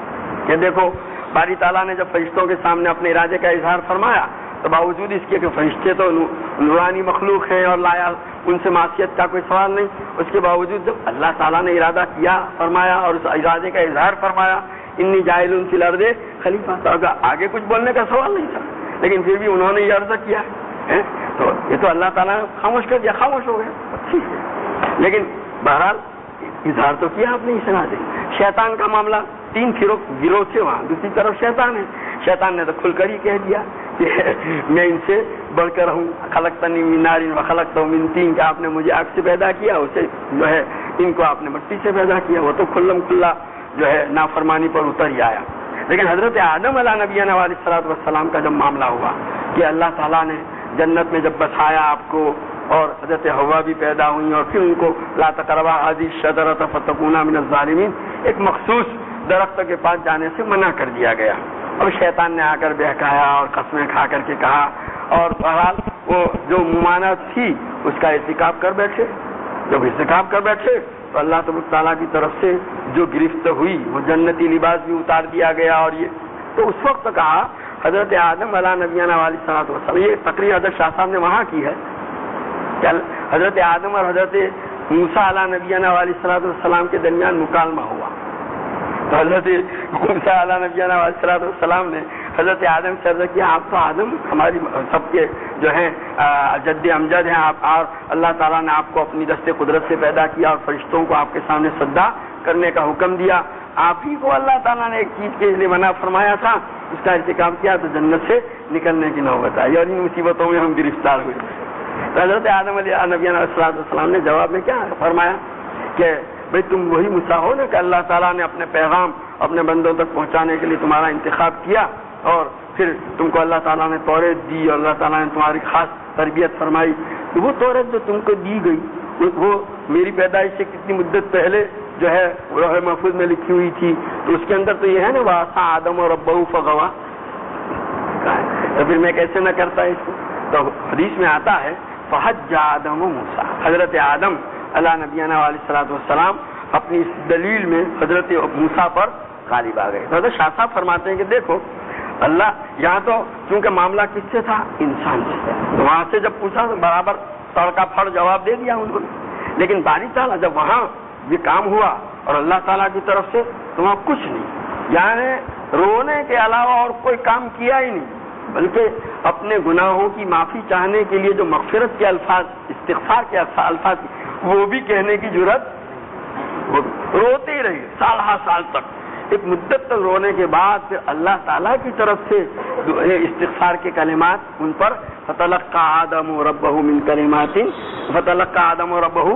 کہ دیکھو باری تعالیٰ نے جب فرشتوں کے سامنے اپنے ارادے کا اظہار فرمایا تو باوجود اس کے کہ فرشتے تو نورانی مخلوق ہیں اور لایا ان سے معصیت کا کوئی سوال نہیں، اس کے باوجود جب اللہ تعالیٰ نے ارادہ کیا فرمایا اور اس ارادے کا اظہار فرمایا انی جاعل فی الارض خلیفہ، تو آگے کچھ بولنے کا سوال نہیں تھا، لیکن پھر بھی انہوں نے یہ عرض کیا ہے تو یہ تو اللہ تعالیٰ نے خاموش کر دیا، خاموش ہو گیا ٹھیک ہے. لیکن بہرحال اظہار تو کیا آپ نے اس طرح سے. شیطان کا معاملہ تین گروہ تھے وہاں، دوسری طرف شیطان ہے. شیطان نے تو کھل کر ہی کہہ دیا کہ میں ان سے بڑھ کر ہوں، خلقتنی من نار و خلقتہ من طین، کہ آپ نے مجھے آگ سے پیدا کیا، اسے جو ہے ان کو آپ نے مٹی سے پیدا کیا. وہ تو کھلم کھلا جو ہے نافرمانی پر اتر ہی آیا. لیکن حضرت آدم علیہ نبینا علیہ الصلوۃ والسلام کا جب معاملہ ہوا کہ اللہ تعالیٰ نے جنت میں جب بسایا آپ کو اور حضرت حوا بھی پیدا ہوئی اور پھر ان کو لا تقربا هذه الشجرة فتكونا من الظالمین، ایک مخصوص درخت کے پاس جانے سے منع کر دیا گیا. اور شیطان نے آ کر بہکایا اور قسمیں کھا کر کے کہا، اور بہرحال وہ جو ممانعت تھی اس کا ارتکاب کر بیٹھے. جب ارتکاب کر بیٹھے تو اللہ تبارک تعالیٰ کی طرف سے جو گرفت ہوئی وہ جنتی لباس بھی اتار دیا گیا. اور یہ تو اس وقت کہا حضرت آدم علیہ نبینا علیہ الصلوۃ والسلام، یہ تقریر حضرت شاہ صاحب نے وہاں کی ہے کہ حضرت آدم اور حضرت موسیٰ علیہ نبینا علیہ الصلوۃ والسلام کے درمیان مکالمہ ہوا. تو حضرت موسیٰ علیہ نبینا علیہ الصلوۃ والسلام نے حضرت آدم سے عرض کیا آپ تو آدم ہماری سب کے جو ہیں جد امجد ہیں آپ، اور اللہ تعالیٰ نے آپ کو اپنی دست قدرت سے پیدا کیا اور فرشتوں کو آپ کے سامنے سجدہ کرنے کا حکم دیا. آپ ہی کو اللہ تعالیٰ نے ایک چیز کے لیے منع فرمایا تھا، اس کا ارتکاب کیا تو جنت سے نکلنے کی نوبت آئی اور ان مصیبتوں میں ہم گرفتار ہوئے. تو حضرت آدم علیہ نبی علیہ الصلوۃ والسلام نے جواب میں کیا فرمایا کہ بھئی تم وہی موسیٰ ہو نا کہ اللہ تعالیٰ نے اپنے پیغام اپنے بندوں تک پہنچانے کے لیے تمہارا انتخاب کیا اور پھر تم کو اللہ تعالیٰ نے توریت دی اور اللہ تعالیٰ نے تمہاری خاص تربیت فرمائی. وہ توریت جو تم کو دی گئی وہ میری پیدائش سے کتنی مدت پہلے جو ہے لوح محفوظ میں لکھی ہوئی تھی. تو اس کے اندر تو یہ ہے نا وَعَصَىٰ آدَمَ رَبَّهُ فَغَوَىٰ، تو پھر میں کیسے نہ کرتا اس کو. تو حدیث میں آتا ہے فَحَجَّ آدَمُ مُوسَىٰ، حضرت آدم علیہ نبینا علیہ الصلوۃ والسلام اپنی اس دلیل میں حضرت موسیٰ پر غالب آ گئے. حضرت شاہ صاحب فرماتے ہیں کہ دیکھو اللہ یہاں تو چونکہ معاملہ کس سے تھا، انسان سے، تو وہاں سے جب پوچھا تو برابر تڑکا پھڑ جواب دے دیا انہوں نے. لیکن باری تعالیٰ جب وہاں یہ کام ہوا اور اللہ تعالیٰ کی طرف سے تو وہاں کچھ نہیں، یعنی رونے کے علاوہ اور کوئی کام کیا ہی نہیں، بلکہ اپنے گناہوں کی معافی چاہنے کے لیے جو مغفرت کے الفاظ، استغفار کے الفاظ وہ بھی کہنے کی جرت، روتے ہی رہے سال ہا سال تک. ایک مدت تک رونے کے بعد پھر اللہ تعالیٰ کی طرف سے استغفار کے کلمات ان پر فتلقى آدم ربه من کلمات فتلقى آدم ربه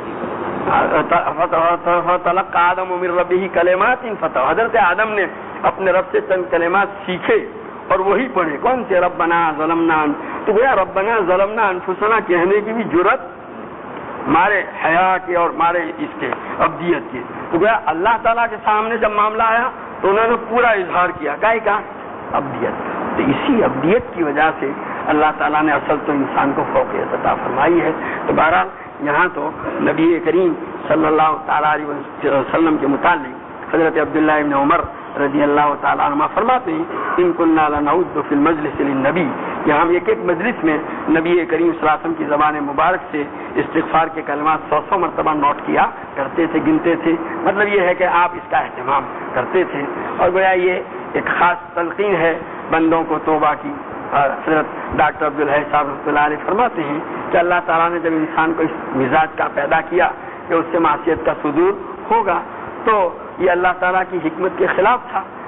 فتلقى آدم من ربه کلمات فتح. حضرت آدم نے اپنے رب سے چند کلمات سیکھے اور وہی پڑھے. کون سے؟ ربنا ظلمنا، تو گویا ربنا ظلمنا انفسنا کہنے کی بھی جرت مارے حیا کے اور مارے اس کے ابدیت کے. تو گویا اللہ تعالیٰ کے سامنے جب معاملہ آیا تو انہوں نے پورا اظہار کیا کیا کا ابدیت. تو اسی ابدیت کی وجہ سے اللہ تعالیٰ نے اصل تو انسان کو فوقیت عطا فرمائی ہے. تو بہرحال یہاں تو نبی کریم صلی اللہ تعالیٰ علیہ وسلم کے متعلق حضرت عبداللہ ابن عمر رضی اللہ تعالیٰ عنہ فرماتے ہیں ان كنا لنعد في المجلس للنبی، کہ ہم ایک ایک مجلس میں نبی کریم صلی اللہ علیہ وسلم کی زبان مبارک سے استغفار کے کلمات سو سو مرتبہ نوٹ کیا کرتے تھے، گنتے تھے. مطلب یہ ہے کہ آپ اس کا اہتمام کرتے تھے اور گویا یہ ایک خاص تلقین ہے بندوں کو توبہ کی. حضرت ڈاکٹر عبدالحی صاحب رحمۃ اللہ علیہ فرماتے ہیں کہ اللہ تعالیٰ نے جب انسان کو اس مزاج کا پیدا کیا کہ اس سے معصیت کا صدور ہوگا تو یہ اللہ تعالیٰ کی حکمت کے خلاف تھا.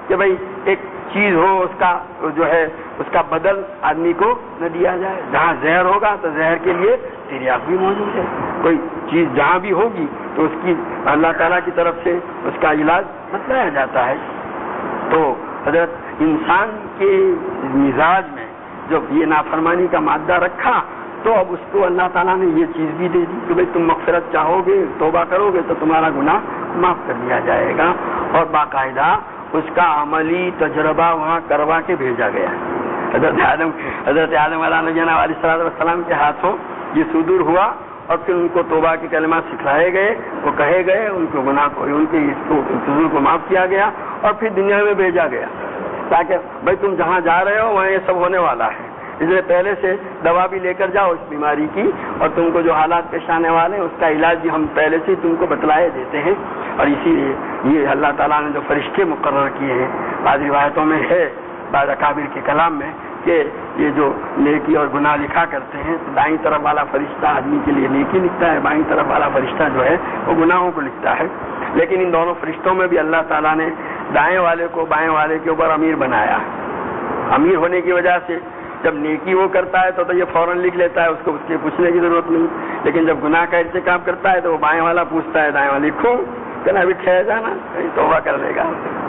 کہ بھائی ایک چیز ہو اس کا جو ہے اس کا بدل آدمی کو نہ دیا جائے. جہاں زہر ہوگا تو زہر کے لیے تریاق بھی موجود ہے. کوئی چیز جہاں بھی ہوگی تو اس کی اللہ تعالیٰ کی طرف سے اس کا علاج بتلایا جاتا ہے. تو حضرت انسان کے مزاج میں جب یہ نافرمانی کا مادہ رکھا تو اب اس کو اللہ تعالیٰ نے یہ چیز بھی دے دی کہ بھائی تم مغفرت چاہو گے, توبہ کرو گے تو تمہارا گناہ معاف کر دیا جائے گا. اور باقاعدہ اس کا عملی تجربہ وہاں کروا کے بھیجا گیا. حضرت آدم حضرت آدم علیہ السلام کے ہاتھوں یہ صدور ہوا اور پھر ان کو توبہ کے کلمات سکھلائے گئے, وہ کہے گئے, ان کے گناہ کو ان کے صدور کو معاف کیا گیا اور پھر دنیا میں بھیجا گیا تاکہ بھائی تم جہاں جا رہے ہو وہاں یہ سب ہونے والا ہے, اس لیے پہلے سے دوا بھی لے کر جاؤ اس بیماری کی, اور تم کو جو حالات پیش آنے والے ہیں اس کا علاج بھی ہم پہلے سے تم کو بتلائے دیتے ہیں. اور اسی لیے یہ اللہ تعالیٰ نے جو فرشتے مقرر کیے ہیں, بعض روایتوں میں ہے, بعض اکابر کے کلام میں, کہ یہ جو نیکی اور گناہ لکھا کرتے ہیں تو دائیں طرف والا فرشتہ آدمی کے لیے نیکی لکھتا ہے, بائیں طرف والا فرشتہ جو ہے وہ گناہوں کو لکھتا ہے. لیکن ان دونوں فرشتوں میں بھی اللہ تعالیٰ نے دائیں والے کو بائیں والے کے اوپر امیر بنایا. امیر ہونے کی وجہ سے جب نیکی وہ کرتا ہے تو تو یہ فوراً لکھ لیتا ہے, اس کو اس کے پوچھنے کی ضرورت نہیں. لیکن جب گناہ کا ارتکاب کرتا ہے تو وہ بائیں والا پوچھتا ہے دائیں والا لکھوں, کہنا ابھی ٹھہر جانا توبہ کر لے گا.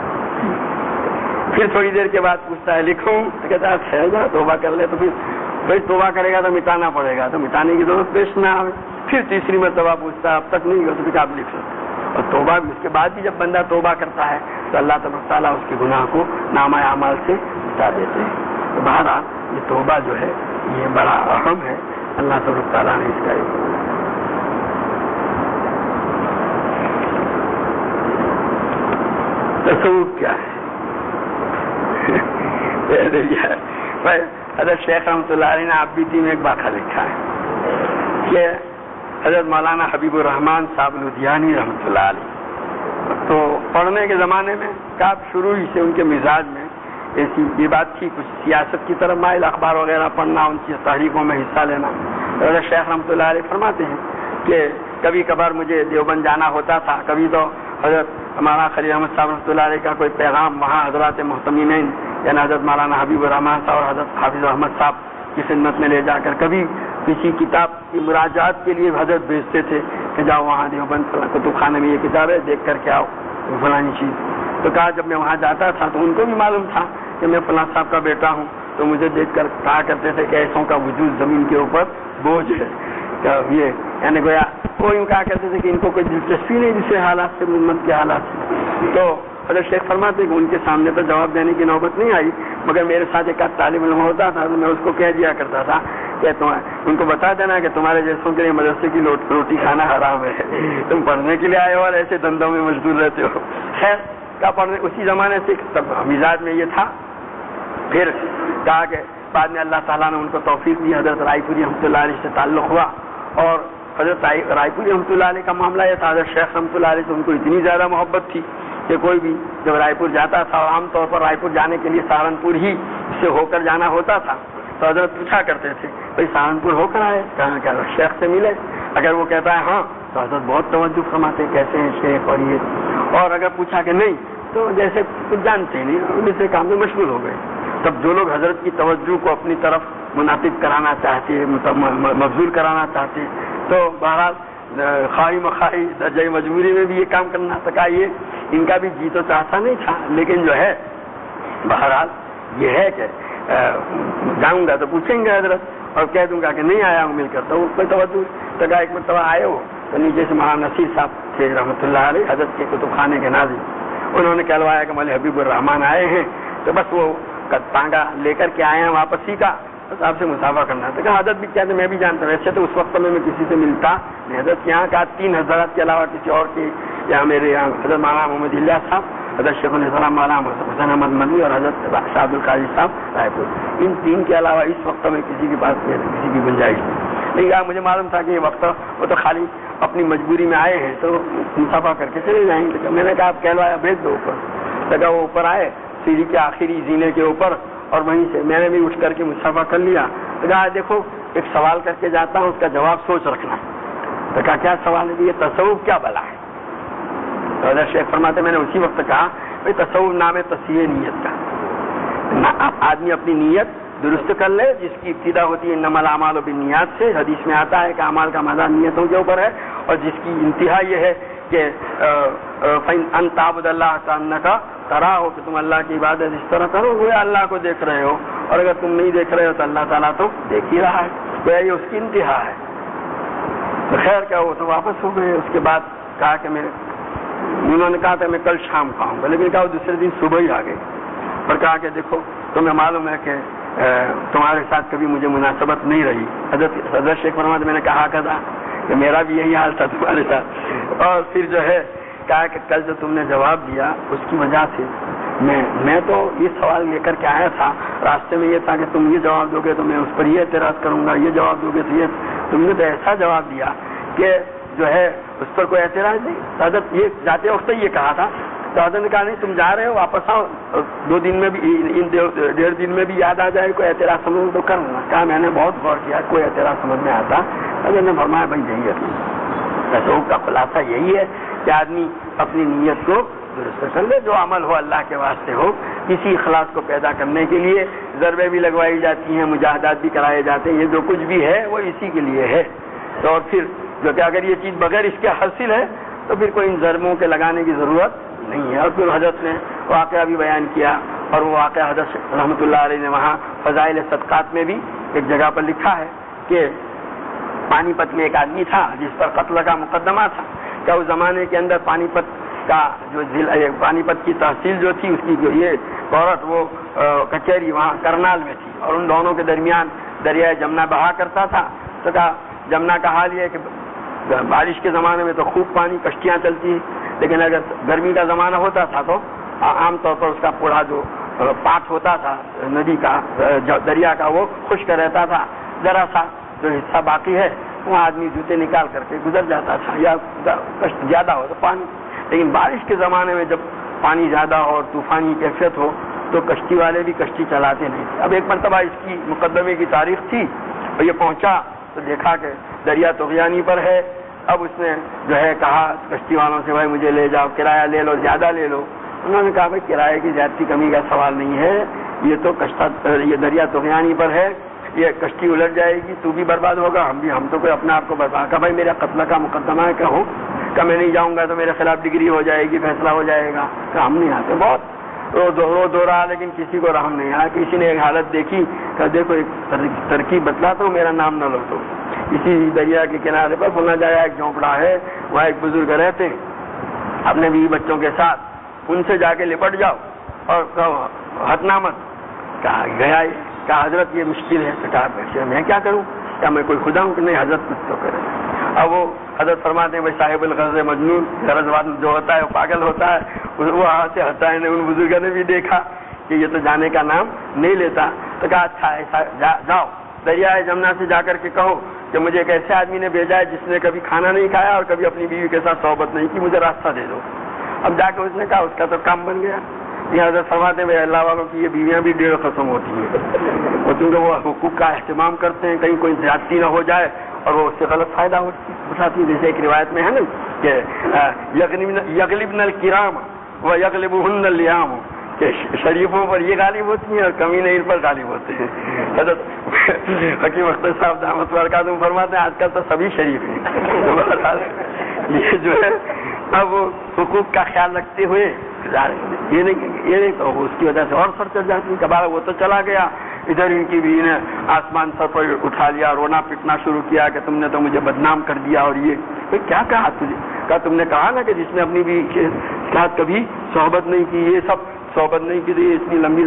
پھر تھوڑی دیر کے بعد پوچھتا ہے لکھوں, تو کہتا ہے ٹھہر جا توبہ کر لے. تو پھر بھائی توبہ کرے گا تو مٹانا پڑے گا, تو مٹانے کی ضرورت پیش نہ آئے. پھر تیسری مرتبہ پوچھتا ہے اب تک نہیں ہو تو پھر آپ لکھ سکتے. اور توبہ بھی اس کے بعد بھی جب بندہ توبہ کرتا ہے تو اللہ تبارک تعالیٰ اس کے گناہ کو نامہ اعمال سے مٹا دیتے ہیں. تو بہرحال یہ توبہ جو ہے یہ بڑا اہم ہے. اللہ تبارک تعالیٰ نے اس کا تصوف کیا ہے. حضرت شیخ رحمۃ اللہ علیہ نے آپ بیتی میں ایک واقعہ لکھا ہے کہ حضرت مولانا حبیب الرحمان صاحب لدھیانی رحمۃ اللہ علیہ تو پڑھنے کے زمانے میں کاب شروع ہی سے ان کے مزاج میں ایسی یہ بات تھی, کچھ سیاست کی طرف مائل, اخبار وغیرہ پڑھنا, ان کی تحریکوں میں حصہ لینا. حضرت شیخ رحمۃ اللہ علیہ فرماتے ہیں کہ کبھی کبھار مجھے دیوبند جانا ہوتا تھا, کبھی تو حضرت مولانا خلیل احمد صاحب رحمۃ اللہ علیہ کا کوئی پیغام وہاں حضرات محتمین یعنی حضرت مولانا حبیب الرحمان صاحب اور حضرت حافظ احمد صاحب کی خدمت میں لے جا کر کبھی کسی کتاب کی مراجعات کے لیے حضرت بھیجتے تھے کہ جاؤ وہاں دیوبند کتب خانے میں یہ کتاب ہے دیکھ کر کے آؤ فلانی چیز. تو کہا جب میں وہاں جاتا تھا تو ان کو بھی معلوم تھا کہ میں فلاں صاحب کا بیٹا ہوں, تو مجھے دیکھ کر کہا کرتے تھے کہ ایسوں کا وجود زمین کے اوپر بوجھ ہے. یہ یعنی گویا وہ یوں کہا کرتے تھے کہ ان کو کوئی دلچسپی نہیں دوسرے حالات سے, امت کے حالات سے. تو حضرت شیخ فرماتے کہ ان کے سامنے تو جواب دینے کی نوبت نہیں آئی, مگر میرے ساتھ ایک طالب علم ہوتا تھا تو میں اس کو کہہ دیا کرتا تھا کہ تم ان کو بتا دینا کہ تمہارے جیسوں کے لیے مدرسے کی روٹی کھانا حرام ہے, تم پڑھنے کے لیے آئے ہو اور ایسے دندوں میں مشغول رہتے ہو. خیر کا پڑھنے اسی زمانے سے مزاج میں یہ تھا. پھر کہا کہ بعد میں اللہ تعالیٰ نے ان کو توفیق دی, حضرت رائے پوری رحمۃ اللہ علیہ سے تعلق ہوا, اور حضرت رائے پوری رحمۃ اللہ علیہ کا معاملہ یہ تھا, حضرت شیخ رحمۃ اللہ علیہ سے ان کو اتنی زیادہ محبت تھی کہ کوئی بھی جب رائے پور جاتا تھا, اور عام طور پر رائے پور جانے کے لیے سہارنپور ہی سے ہو کر جانا ہوتا تھا, تو حضرت پوچھا کرتے تھے بھائی سہارنپور ہو کر آئے, کہاں کیا شیخ سے ملے. اگر وہ کہتا ہے ہاں تو حضرت بہت توجہ فرماتے کیسے ہیں شیخ اور یہ, اور اگر پوچھا کہ نہیں تو جیسے کچھ جانتے ہی نہیں, ان سے کام میں مشغول ہو گئے. تب جو لوگ حضرت کی توجہ کو اپنی طرف منعقد کرانا چاہتے, مبذول کرانا چاہتے, تو بہرحال خواہی مخواہی درجۂ مجبوری میں بھی یہ کام کرنا سکا. یہ ان کا بھی جی تو چاہتا نہیں تھا, لیکن جو ہے بہرحال یہ ہے کہ جاؤں گا تو پوچھیں گے حضرت, اور کہہ دوں گا کہ نہیں آیا ہوں مل کر, تو کوئی توجہ تو ایک مرتبہ آئے ہو تو نیچے سے مولانا نصیر صاحب تھے رحمۃ اللہ علیہ, حضرت کے کتب خانے کے ناظر, انہوں نے کہلوایا کہ مولوی حبیب الرحمان آئے ہیں, تو بس وہ ٹانگا لے کر کے آئے ہیں واپس ہی کا, بس آپ سے مسافہ کرنا تھا. کہ حضرت بھی کہتے میں بھی جانتا, ویسے تو اس وقت میں میں کسی سے ملتا نہیں. حضرت کے یہاں کا تین حضرات کے علاوہ کسی اور کے یہاں میرے یہاں حضرت مولانا محمد الیاس صاحب, حضرت شیخ الاسلام مولانا حسین احمد مدنی اور حضرت شاہ عبد القادر صاحب رائے پور, ان تین کے علاوہ اس وقت میں کسی کے پاس کسی کی گنجائش نہیں. لیکن مجھے معلوم تھا کہ یہ وقت وہ تو خالی اپنی مجبوری میں آئے ہیں تو مسافہ کر کے چلے جائیں گے. میں نے کہا آپ کہلوایا بھیج دو اوپر. لگا وہ اوپر آئے سیڑھی کے آخری زینے کے اوپر, اور وہیں سے میں نے بھی اٹھ کر کے مسافہ کر لیا. تو کہا دیکھو ایک سوال کر کے جاتا ہوں, اس کا جواب سوچ رکھنا. تو کہا کیا سوال ہے, یہ تصوف کیا بلا ہے. تو حضرت شیخ فرماتے میں نے اسی وقت کہا بھائی تصوف نام ہے تصحیح نیت کا. آدمی اپنی نیت درست کر لے, جس کی ابتدا ہوتی ہے انما الاعمال بالنیات سے, حدیث میں آتا ہے کہ اعمال کا مدار نیتوں کے اوپر ہے, اور جس کی انتہا یہ ہے کہ ان تعبد اللہ کانک تراہ ہو, کہ تم اللہ کی عبادت اس طرح کرو وہ اللہ کو دیکھ رہے ہو, اور اگر تم نہیں دیکھ رہے ہو تو اللہ تعالیٰ تو دیکھ ہی رہا ہے. تو یہ اس کی انتہا ہے. تو خیر کیا وہ تو واپس ہو گئے. اس کے بعد کہا کہ میں انہوں نے کہا تھا میں کل شام کو آؤں گا, لیکن کہا وہ دوسرے دن صبح ہی آ گئے اور کہا کہ دیکھو تمہیں معلوم ہے کہ تمہارے ساتھ کبھی مجھے مناسبت نہیں رہی. حضرت حضرت شیخ فرماتے میں نے کہا تھا کہ میرا بھی یہی حال تھا تمہارے ساتھ. اور پھر جو ہے کہا کہ کل جو تم نے جواب دیا اس کی وجہ سے میں میں تو یہ سوال لے کر کے آیا تھا, راستے میں یہ تھا کہ تم یہ جواب دو گے تو میں اس پر یہ اعتراض کروں گا, یہ جواب دو گے تو یہ, تم نے تو ایسا جواب دیا کہ جو ہے اس پر کوئی اعتراض نہیں. حضرت یہ جاتے وقت یہ کہا تھا, تو حضرت نے کہا نہیں تم جا رہے ہو واپس آؤ, دو دن میں بھی ان ڈیڑھ دن میں بھی یاد آ جائے کوئی اعتراض سمجھ تو کر لوں گا. کہا میں نے بہت غور کیا کوئی اعتراض سمجھ میں آتا. حضرت نے فرمایا بھائی یہی ہے تصوف کا خلاصہ, یہی ہے کہ آدمی اپنی نیت کو درست کر لے, جو عمل ہو اللہ کے واسطے ہو, کسی اخلاص کو پیدا کرنے کے لیے ضربیں بھی لگوائی جاتی ہیں, مجاہدات بھی کرائے جاتے ہیں, یہ جو کچھ بھی ہے وہ اسی کے لیے ہے. تو اور پھر جو کہ اگر یہ چیز بغیر اس کے حاصل ہے تو پھر کوئی ان ضربوں کے لگانے کی ضرورت نہیں ہے. اور پھر حضرت نے واقعہ بھی بیان کیا, اور وہ واقعہ حضرت رحمۃ اللہ علیہ نے وہاں فضائل صدقات میں بھی ایک جگہ پر لکھا ہے کہ پانی پت میں ایک آدمی تھا جس پر قتل کا مقدمہ تھا. کیا اس زمانے کے اندر پانی پت کا جو پانی پت کی تحصیل جو تھی اس کی جو یہ عورت وہ کچہری وہاں کرنال میں تھی, اور ان دونوں کے درمیان دریائے جمنا بہا کرتا تھا. تو کہا جمنا کا حال یہ ہے کہ بارش کے زمانے میں تو خوب پانی کشتیاں چلتی, لیکن اگر گرمی کا زمانہ ہوتا تھا تو عام طور پر اس کا پورا جو پات ہوتا تھا ندی کا دریا کا وہ خشک رہتا تھا, ذرا سا جو حصہ باقی ہے وہاں آدمی جوتے نکال کر کے گزر جاتا تھا, یا کشت زیادہ ہو تو پانی. لیکن بارش کے زمانے میں جب پانی زیادہ ہو اور طوفانی کیفیت ہو تو کشتی والے بھی کشتی چلاتے نہیں تھے. اب ایک مرتبہ اس کی مقدمے کی تاریخ تھی, اور یہ پہنچا تو دیکھا کہ دریا طغیانی پر ہے. اب اس نے جو ہے کہا کشتی والوں سے بھائی مجھے لے جاؤ, کرایہ لے لو, زیادہ لے لو. انہوں نے کہا بھائی کرایے کی زیادتی کمی کا سوال نہیں ہے, یہ تو کشتہ یہ دریا طغیانی پر ہے, یہ کشتی الٹ جائے گی, تو بھی برباد ہوگا, ہم بھی, ہم تو کوئی اپنے آپ کو برباد. کہا بھائی میرا قتل کا مقدمہ ہے, کہو کہ میں نہیں جاؤں گا تو میرے خلاف ڈگری ہو جائے گی, فیصلہ ہو جائے گا. کہ ہم نہیں آتے. بہت رو دو رو دو رہا, لیکن کسی کو رحم نہیں آیا. کسی نے ایک حالت دیکھی کہ دیکھو ایک ترکیب بتلاتا ہوں, میرا نام نہ لو. تو اسی دریا کے کنارے پر بولنا جایا ایک جھونپڑا ہے, وہاں ایک بزرگ رہتے اپنے بیوی بچوں کے ساتھ, ان سے جا کے لپٹ جاؤ اور کہو ہٹنا مت. کہا گیا, کہا حضرت یہ مشکل ہے. کہا میں کیا کروں, کیا میں کوئی خدا ہوں کہ نہیں, حضرت کچھ تو کرے. اب وہ حضرت فرماتے ہیں بھائی صاحب الغرض مجنون, غرض جو ہوتا ہے وہ پاگل ہوتا ہے. وہ وہاں سے ہٹا ہے, ان بزرگوں نے بھی دیکھا کہ یہ تو جانے کا نام نہیں لیتا. تو کہا اچھا ایسا جا, جاؤ دریائے جمنا سے جا کر کے کہو کہ مجھے ایک ایسے آدمی نے بھیجا ہے جس نے کبھی کھانا نہیں کھایا اور کبھی اپنی بیوی کے ساتھ صحبت نہیں کی, مجھے راستہ دے دو. اب جا کے اس نے کہا اس کا تو کام بن گیا. یہ حضرت فرماتے ہیں اللہ والوں کی یہ بیویاں بھی ڈیڑھ قسم ہوتی ہیں, وہ چونکہ وہ حقوق کا اہتمام کرتے ہیں, کہیں کوئی زیادتی نہ ہو جائے اور وہ اس سے غلط فائدہ اٹھاتی. جیسے ایک روایت میں ہے نا کہ یغلبن الکرام و یغلبہن اللیام, کہ شریفوں پر یہ غالب ہوتی ہیں اور کمینے ان پر غالب ہوتے ہیں. حضرت حکیم اختر صاحب دعوت برکاتہم فرماتے ہیں آج کل تو سبھی شریف ہیں. یہ جو ہے اب حقوق کا خیال رکھتے ہوئے یہ نہیں یہ نہیں تو اس کی وجہ سے اور سر چل جاتی. کبھار وہ تو چلا گیا, ادھر ان کی بھی نے آسمان سر پر اٹھا لیا, رونا پیٹنا شروع کیا کہ تم نے تو مجھے بدنام کر دیا. اور یہ کیا کہا تجھے, کہا تم نے کہا نا کہ جس نے اپنی بھی ساتھ کبھی صحبت نہیں کی, یہ سب صحبت نہیں کی, تو اتنی لمبی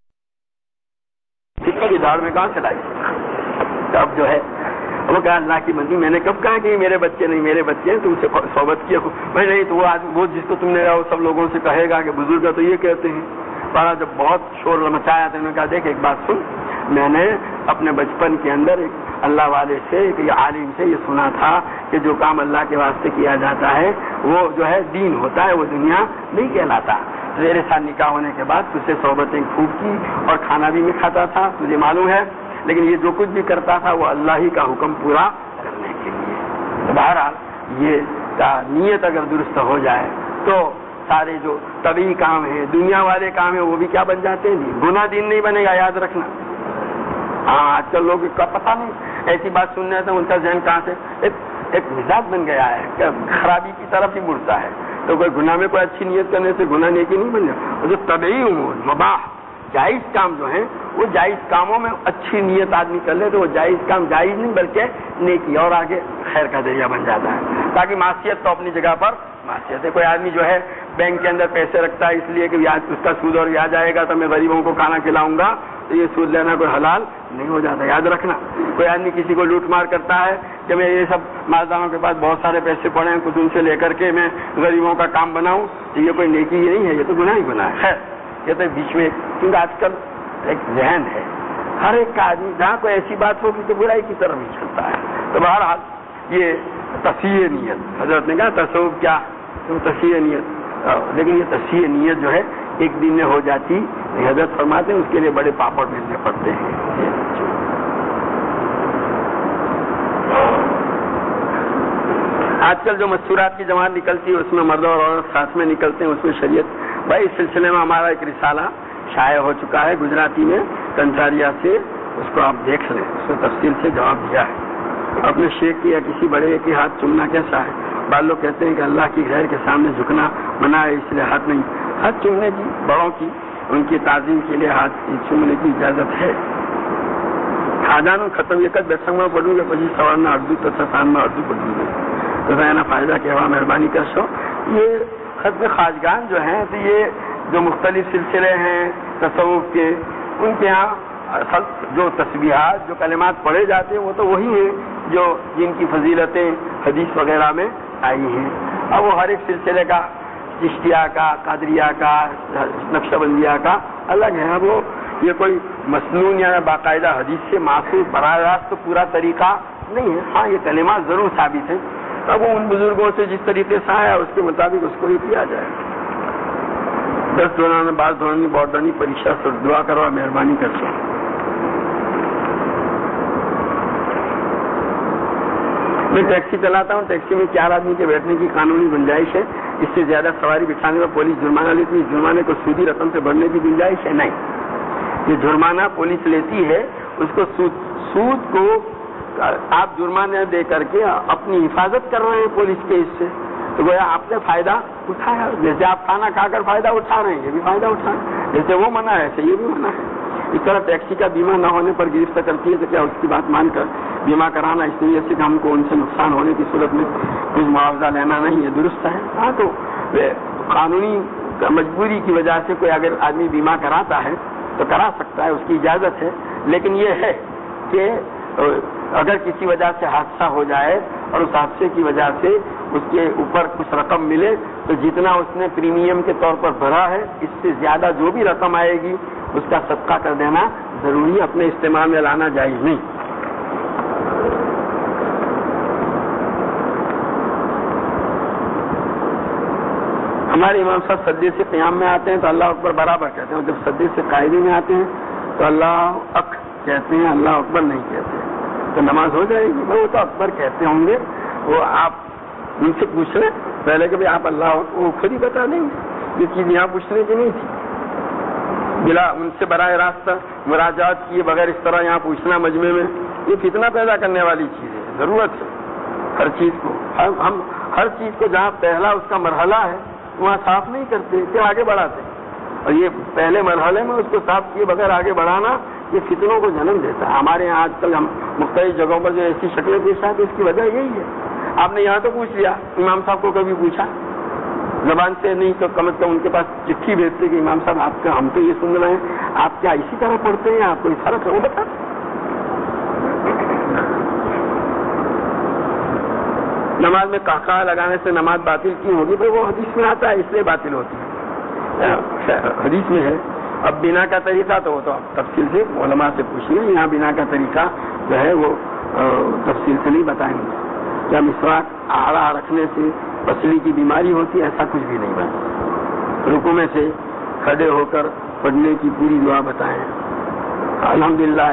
کی دھاڑ میں کہاں چلائی. اب جو ہے وہ کہا اللہ کی بندی, میں نے کب کہا کہ میرے بچے نہیں, میرے بچے ہیں, تم سے صحبت کیا میں نہیں. تو وہ آدمی وہ جس کو تم نے وہ سب لوگوں سے کہے گا کہ بزرگ تو یہ کہتے ہیں. بارہ جب بہت شور مچایا تو انہوں نے کہا دیکھ ایک بات سن, میں نے اپنے بچپن کے اندر ایک اللہ والے سے ایک عالم سے یہ سنا تھا کہ جو کام اللہ کے واسطے کیا جاتا ہے وہ جو ہے دین ہوتا ہے, وہ دنیا نہیں کہلاتا. میرے ساتھ نکاح ہونے کے بعد تجھ سے صحبتیں خوب کی اور کھانا بھی میں کھاتا تھا, تجھے معلوم ہے, لیکن یہ جو کچھ بھی کرتا تھا وہ اللہ ہی کا حکم پورا کرنے کے لیے. بہرحال یہ نیت اگر درست ہو جائے تو سارے جو طبعی کام ہیں، دنیا والے کام ہیں، وہ بھی کیا بن جاتے ہیں؟ گناہ دین نہیں بنے گا، یاد رکھنا۔ ہاں آج کل لوگ کا پتہ نہیں، ایسی بات سننے تو ان کا ذہن کہاں سے ایک ایک مزاج بن گیا ہے کہ خرابی کی طرف ہی مڑتا ہے، تو کوئی گناہ میں کوئی اچھی نیت کرنے سے گناہ نیکی نہیں بن جائے۔ اور جو طبعی امور مباح جائز کام جو ہیں، وہ جائز کاموں میں اچھی نیت آدمی کر لے تو وہ جائز کام جائز نہیں بلکہ نیکی اور آگے خیر کا ذریعہ بن جاتا ہے۔ تاکہ معصیت تو اپنی جگہ پر معصیت ہے۔ کوئی آدمی جو ہے بینک کے اندر پیسے رکھتا ہے اس لیے کہ اس کا سود اور یاد آئے گا تو میں غریبوں کو کھانا کھلاؤں گا، تو یہ سود لینا کوئی حلال نہیں ہو جاتا، یاد رکھنا۔ کوئی آدمی کسی کو لوٹ مار کرتا ہے کہ میں یہ سب مالداروں کے پاس بہت سارے پیسے پڑے ہیں، کچھ ان سے لے کر کے میں غریبوں کا کام بناؤں، تو یہ کوئی نیکی ہی نہیں ہے، یہ تو گناہ ہی گناہ ہے۔ خیر یہ تو بیچ میں، کیونکہ آج کل ایک ذہن ہے ہر ایک کا آدمی، جہاں کوئی ایسی بات ہوگی تو برائی کی طرف ہی چلتا ہے۔ تو بہرحال یہ تصحیح نیت، حضرت نے کہا تصوف کیا تصحیح نیت، لیکن یہ تصحیح نیت جو ہے ایک دن میں ہو جاتی، حضرت فرماتے ہیں اس کے لیے بڑے پاپڑ بیلنے پڑتے ہیں۔ آج کل جو مستورات کی جماعت نکلتی ہے اس میں مرد اور عورت ساتھ میں نکلتے ہیں، اس میں شریعت بھائی، اس سلسلے میں ہمارا ایک رسالہ شائع ہو چکا ہے گجراتی میں کنچاریا سے، اس کو آپ دیکھ لیں، اس میں تفصیل سے جواب دیا ہے۔ اپنے شیخ کی یا کسی بڑے کے ہاتھ چومنا کیسا ہے؟ بعض لوگ کہتے ہیں کہ اللہ کی غیر کے سامنے جھکنا منع ہے، اس لیے ہاتھ نہیں، ہاتھ چومنے کی بڑوں کی ان کی تعظیم کے لیے ہاتھ چومنے کی اجازت ہے۔ خاجانوں ختم یہ کد دسنگ میں پڑھوں گے پچیس سوارنا اردو تصان میں اردو پڑھوں گے تو نا فائدہ کہوا مہربانی کر سو۔ یہ ختم خواجگان جو ہیں تو یہ جو مختلف سلسلے ہیں تصوف کے، ان کے ہاں اصل جو تسبیحات جو کلمات پڑھے جاتے ہیں وہ تو وہی ہیں جو جن کی فضیلتیں حدیث وغیرہ میں آئی ہیں۔ اب وہ ہر ایک سلسلے کا، چشتیہ کا، قادریہ کا، نقشہ بندیہ کا الگ ہے۔ اب وہ یہ کوئی مسنون یا باقاعدہ حدیث سے معصوم براہ راست تو پورا طریقہ نہیں ہے، ہاں یہ کلمات ضرور ثابت ہیں، اب وہ ان بزرگوں سے جس طریقے سے آیا اس کے مطابق اس کو ہی کیا جائے۔ دس دوران بعض دورانی بورڈانی پریشا سے دعا کروا مہربانی کر سو۔ میں ٹیکسی چلاتا ہوں، ٹیکسی میں چار آدمی کے بیٹھنے کی قانونی گنجائش ہے، اس سے زیادہ سواری بٹھانے پر پولیس جرمانہ لیتی ہے، جرمانے کو سودی رقم سے بھرنے کی گنجائش ہے؟ نہیں، یہ جرمانہ پولیس لیتی ہے، اس کو سود سود کو آپ جرمانہ دے کر کے اپنی حفاظت کر رہے ہیں پولیس کے، اس سے تو گویا آپ نے فائدہ اٹھایا، جیسے آپ کھانا کھا کر فائدہ اٹھا رہے ہیں یہ بھی فائدہ اٹھائیں، جیسے وہ منع ہے ایسے یہ بھی منع ہے۔ اس طرح ٹیکسی کا بیمہ نہ ہونے پر گرفتار کرتی ہے تو کیا اس کی بات مان کر بیمہ کرانا اس لیے سے کہ ہم کو ان سے نقصان ہونے کی صورت میں کچھ معاوضہ لینا نہیں ہے، درست ہے؟ ہاں تو قانونی مجبوری کی وجہ سے کوئی اگر آدمی بیمہ کراتا ہے تو کرا سکتا ہے، اس کی اجازت ہے، لیکن یہ ہے کہ اگر کسی وجہ سے حادثہ ہو جائے اور اس حادثے کی وجہ سے اس کے اوپر کچھ رقم ملے تو جتنا اس نے پریمیم کے طور پر بھرا ہے اس سے زیادہ جو بھی رقم آئے گی اس کا صدقہ کر دینا ضروری، اپنے استعمال میں لانا جائز نہیں۔ ہمارے امام صاحب سجدے سے قیام میں آتے ہیں تو اللہ اکبر برابر کہتے ہیں، اور جب سجدے سے قاعدے میں آتے ہیں تو اللہ اک کہتے ہیں، اللہ اکبر نہیں کہتے، تو نماز ہو جائے گی؟ وہ تو اکبر کہتے ہوں گے، وہ آپ ان سے پوچھ لیں پہلے کہ آپ اللہ وہ خود ہی بتا دیں گے، یہ چیز یہاں پوچھنے کی نہیں تھی، بلا ان سے براہ راست مراجعات کیے بغیر اس طرح یہاں پوچھنا مجمع میں یہ فتنہ پیدا کرنے والی چیز ہے۔ ضرورت ہے ہر چیز کو، ہم ہر چیز کو جہاں پہلا اس کا مرحلہ ہے وہاں صاف نہیں کرتے، پھر آگے بڑھاتے، اور یہ پہلے مرحلے میں اس کو صاف کیے بغیر آگے بڑھانا یہ فتنوں کو جنم دیتا ہے۔ ہمارے یہاں آج کل ہم مختلف جگہوں پر جو ایسی شکلیں پیش آتی اس کی وجہ یہی ہے۔ آپ نے یہاں تو پوچھ لیا، امام صاحب کو کبھی پوچھا؟ زبان سے نہیں تو کم از کم ان کے پاس چٹھی بھیجتے کہ امام صاحب آپ کا ہم تو یہ سن رہے ہیں آپ کیا اسی طرح پڑھتے ہیں، آپ کو اس فرق ہے وہ بتا۔ نماز میں قہقہہ لگانے سے نماز باطل کیوں ہوگی؟ بھائی وہ حدیث میں آتا ہے اس لیے باطل ہوتی ہے، حدیث میں ہے۔ اب بنا کا طریقہ تو وہ تو آپ تفصیل سے علماء سے پوچھیے، یہاں بنا کا طریقہ جو ہے وہ تفصیل سے نہیں بتائیں گے۔ کیا مسواک آڑا رکھنے سے پسلی کی بیماری ہوتی ہے؟ ایسا کچھ بھی نہیں بات۔ رکوع میں سے کھڑے ہو کر پڑھنے کی پوری دعا بتائیں۔ الحمدللہ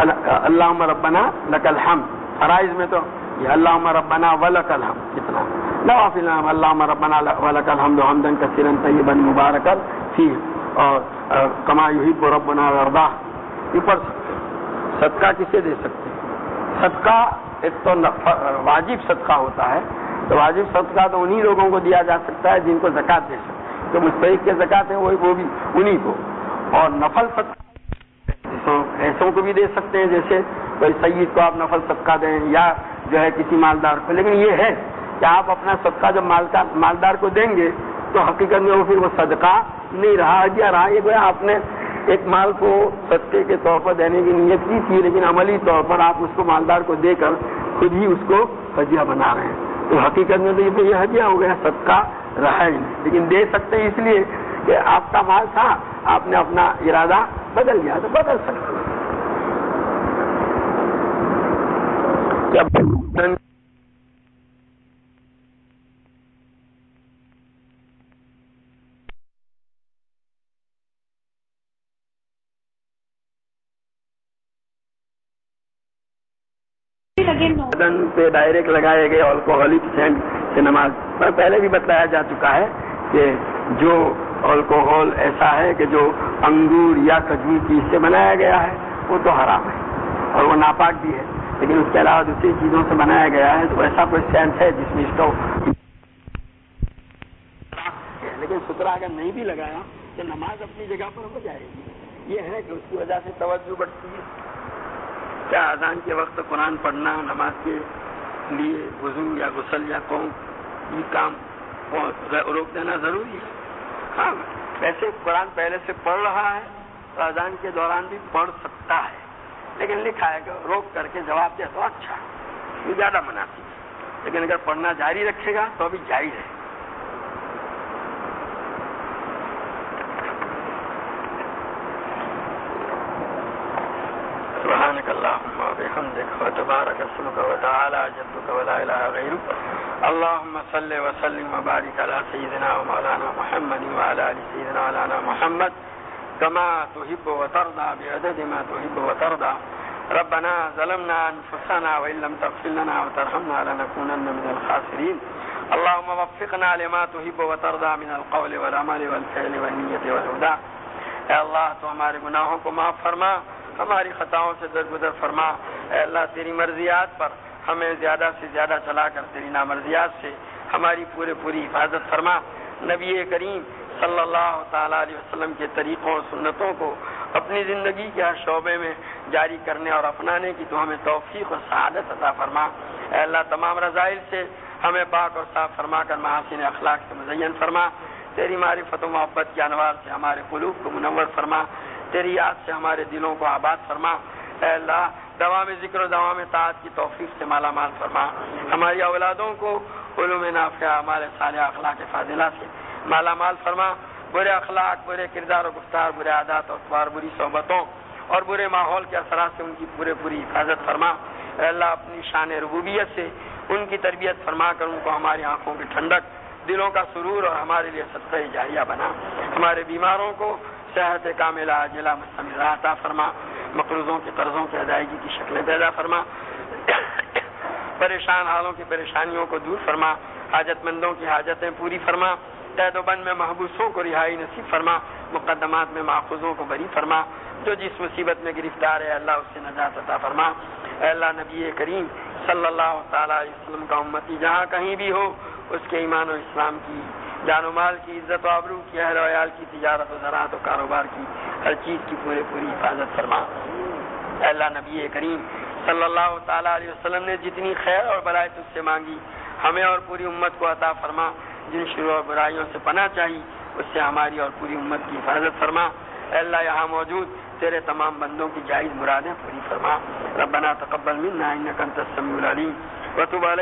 اللہم ربنا لک الحمد، فرائض میں تو یہ اللہم ربنا ولک الحمد، کتنا نوافل اللہم ربنا ولک الحمد حمدا کثیرا طیبا مبارکا فیہ اور کما یحب ربنا ویرضا یہ پڑھ سکتے ہیں. صدقہ کسے دے سکتے ہیں؟ صدقہ ایک تو واجب صدقہ ہوتا ہے، تو واجب صدقہ تو انہی لوگوں کو دیا جا سکتا ہے جن کو زکوٰۃ دے سکتے ہیں، جو مستحق کے زکوٰۃ ہیں وہی وہ بھی انہی کو. اور نفل صدقہ ایسوں کو بھی دے سکتے ہیں، جیسے کوئی سید کو آپ نفل صدقہ دیں یا جو ہے کسی مالدار کو. لیکن یہ ہے کہ آپ اپنا صدقہ جب مالدار کو دیں گے تو حقیقت میں وہ پھر وہ صدقہ نہیں رہا، ہدیہ رہا. یہ گویا آپ نے ایک مال کو صدقے کے طور پر دینے کی نیت کی تھی، لیکن عملی طور پر آپ اس کو مالدار کو دے کر خود ہی اس کو ہدیہ بنا رہے ہیں. تو حقیقت میں تو یہ ہدیہ ہو گیا، صدقہ رہا ہی نہیں. لیکن دے سکتے ہیں اس لیے کہ آپ کا مال تھا، آپ نے اپنا ارادہ بدل گیا تو بدل سکتے ہیں. بدن پہ ڈائریکٹ لگائے گئے الکوہولک سینٹ سے نماز پر پہلے بھی بتلایا جا چکا ہے کہ جو الکوہول ایسا ہے کہ جو انگور یا کھجور کی سے بنایا گیا ہے وہ تو حرام ہے اور وہ ناپاک بھی ہے. لیکن اس کے علاوہ دوسری چیزوں سے بنایا گیا ہے تو ایسا کوئی سینٹ ہے جس میں اس کو، لیکن سترا اگر نہیں بھی لگایا تو نماز اپنی جگہ پر ہو جائے گی. یہ ہے کہ اس کی وجہ سے توجہ بڑھتی ہے. کیا اذان کے وقت قرآن پڑھنا نماز کے لیے وضو یا غسل یا قوم یہ کام روک دینا ضروری ہے؟ ہاں، ویسے قرآن پہلے سے پڑھ رہا ہے تو اذان کے دوران بھی پڑھ سکتا ہے، لیکن لکھا ہے کہ روک کر کے جواب دے تو اچھا ہے، یہ زیادہ مناسب ہے. لیکن اگر پڑھنا جاری رکھے گا تو ابھی جاری رہے. سبحانك اللهم وبحمدك وتبارك اسمك وتعالى جدك ولا اله غيرك. اللهم صل وسلم وبارك على سيدنا ومولانا محمد وعلى ال سيدنا مولانا محمد كما تحب وترضى بعدد ما تحب وترضى. ربنا ظلمنا انفسنا وان لم تغفر لنا وترحمنا لنكونن من الخاسرين. اللهم وفقنا لما تحب وترضى من القول والعمل والفعل والنية والهدى. اے اللہ تو ہمارے گناہوں کو معاف فرما، ہماری خطاؤں سے درگزر فرما. اے اللہ تیری مرضیات پر ہمیں زیادہ سے زیادہ چلا کر تیری نامرضیات سے ہماری پورے پوری حفاظت فرما. نبی کریم صلی اللہ تعالیٰ علیہ وسلم کے طریقوں اور سنتوں کو اپنی زندگی کے ہر شعبے میں جاری کرنے اور اپنانے کی تو ہمیں توفیق اور سعادت عطا فرما. اے اللہ تمام رذائل سے ہمیں پاک اور صاف فرما کر محاسن اخلاق سے مزین فرما. تیری معرفت و محبت کے انوار سے ہمارے قلوب کو منور فرما. تیری یاد سے ہمارے دلوں کو آباد فرما. اے اللہ دوام ذکر و دوام طاعت کی توفیق سے مالا مال فرما. ہماری اولادوں کو علوم نافعہ ہمارے صالح اخلاق فاضلہ سے مالا مال فرما. برے اخلاق، برے کردار و گفتار، برے عادات و اخبار، بری صحبتوں اور برے ماحول کے اثرات سے ان کی پورے پوری حفاظت فرما. اے اللہ اپنی شان ربوبیت سے ان کی تربیت فرما کر ان کو ہماری آنکھوں کی ٹھنڈک، دلوں کا سرور اور ہمارے لیے صدقہ جاریہ بنا. ہمارے بیماروں کو صحت کاملہ عاجلہ مستمرہ عطا فرما. مقروضوں کے قرضوں کی ادائیگی کی شکلیں پیدا فرما. پریشان حالوں کی پریشانیوں کو دور فرما. حاجت مندوں کی حاجتیں پوری فرما. قید و بند میں محبوسوں کو رہائی نصیب فرما. مقدمات میں ماخوذوں کو بری فرما. جو جس مصیبت میں گرفتار ہے اللہ اس سے نجات عطا فرما. اے اللہ نبی کریم صلی اللہ تعالیٰ علیہ وسلم کا امتی جہاں کہیں بھی ہو اس کے ایمان و اسلام کی، جان و مال کی، عزت و آبرو کی، اہل و عیال کی، تجارت و زراعت و کاروبار کی، ہر چیز کی پورے پوری حفاظت فرما. اے اللہ نبی کریم صلی اللہ تعالیٰ علیہ وسلم نے جتنی خیر اور بلائی تجھ سے مانگی ہمیں اور پوری امت کو عطا فرما. جن شرور اور برائیوں سے پناہ چاہی اس سے ہماری اور پوری امت کی حفاظت فرما. اے اللہ یہاں موجود تیرے تمام بندوں کی جائز مرادیں پوری فرما. ربنا تقبل منا انک انت السمیع العلیم وتب علینا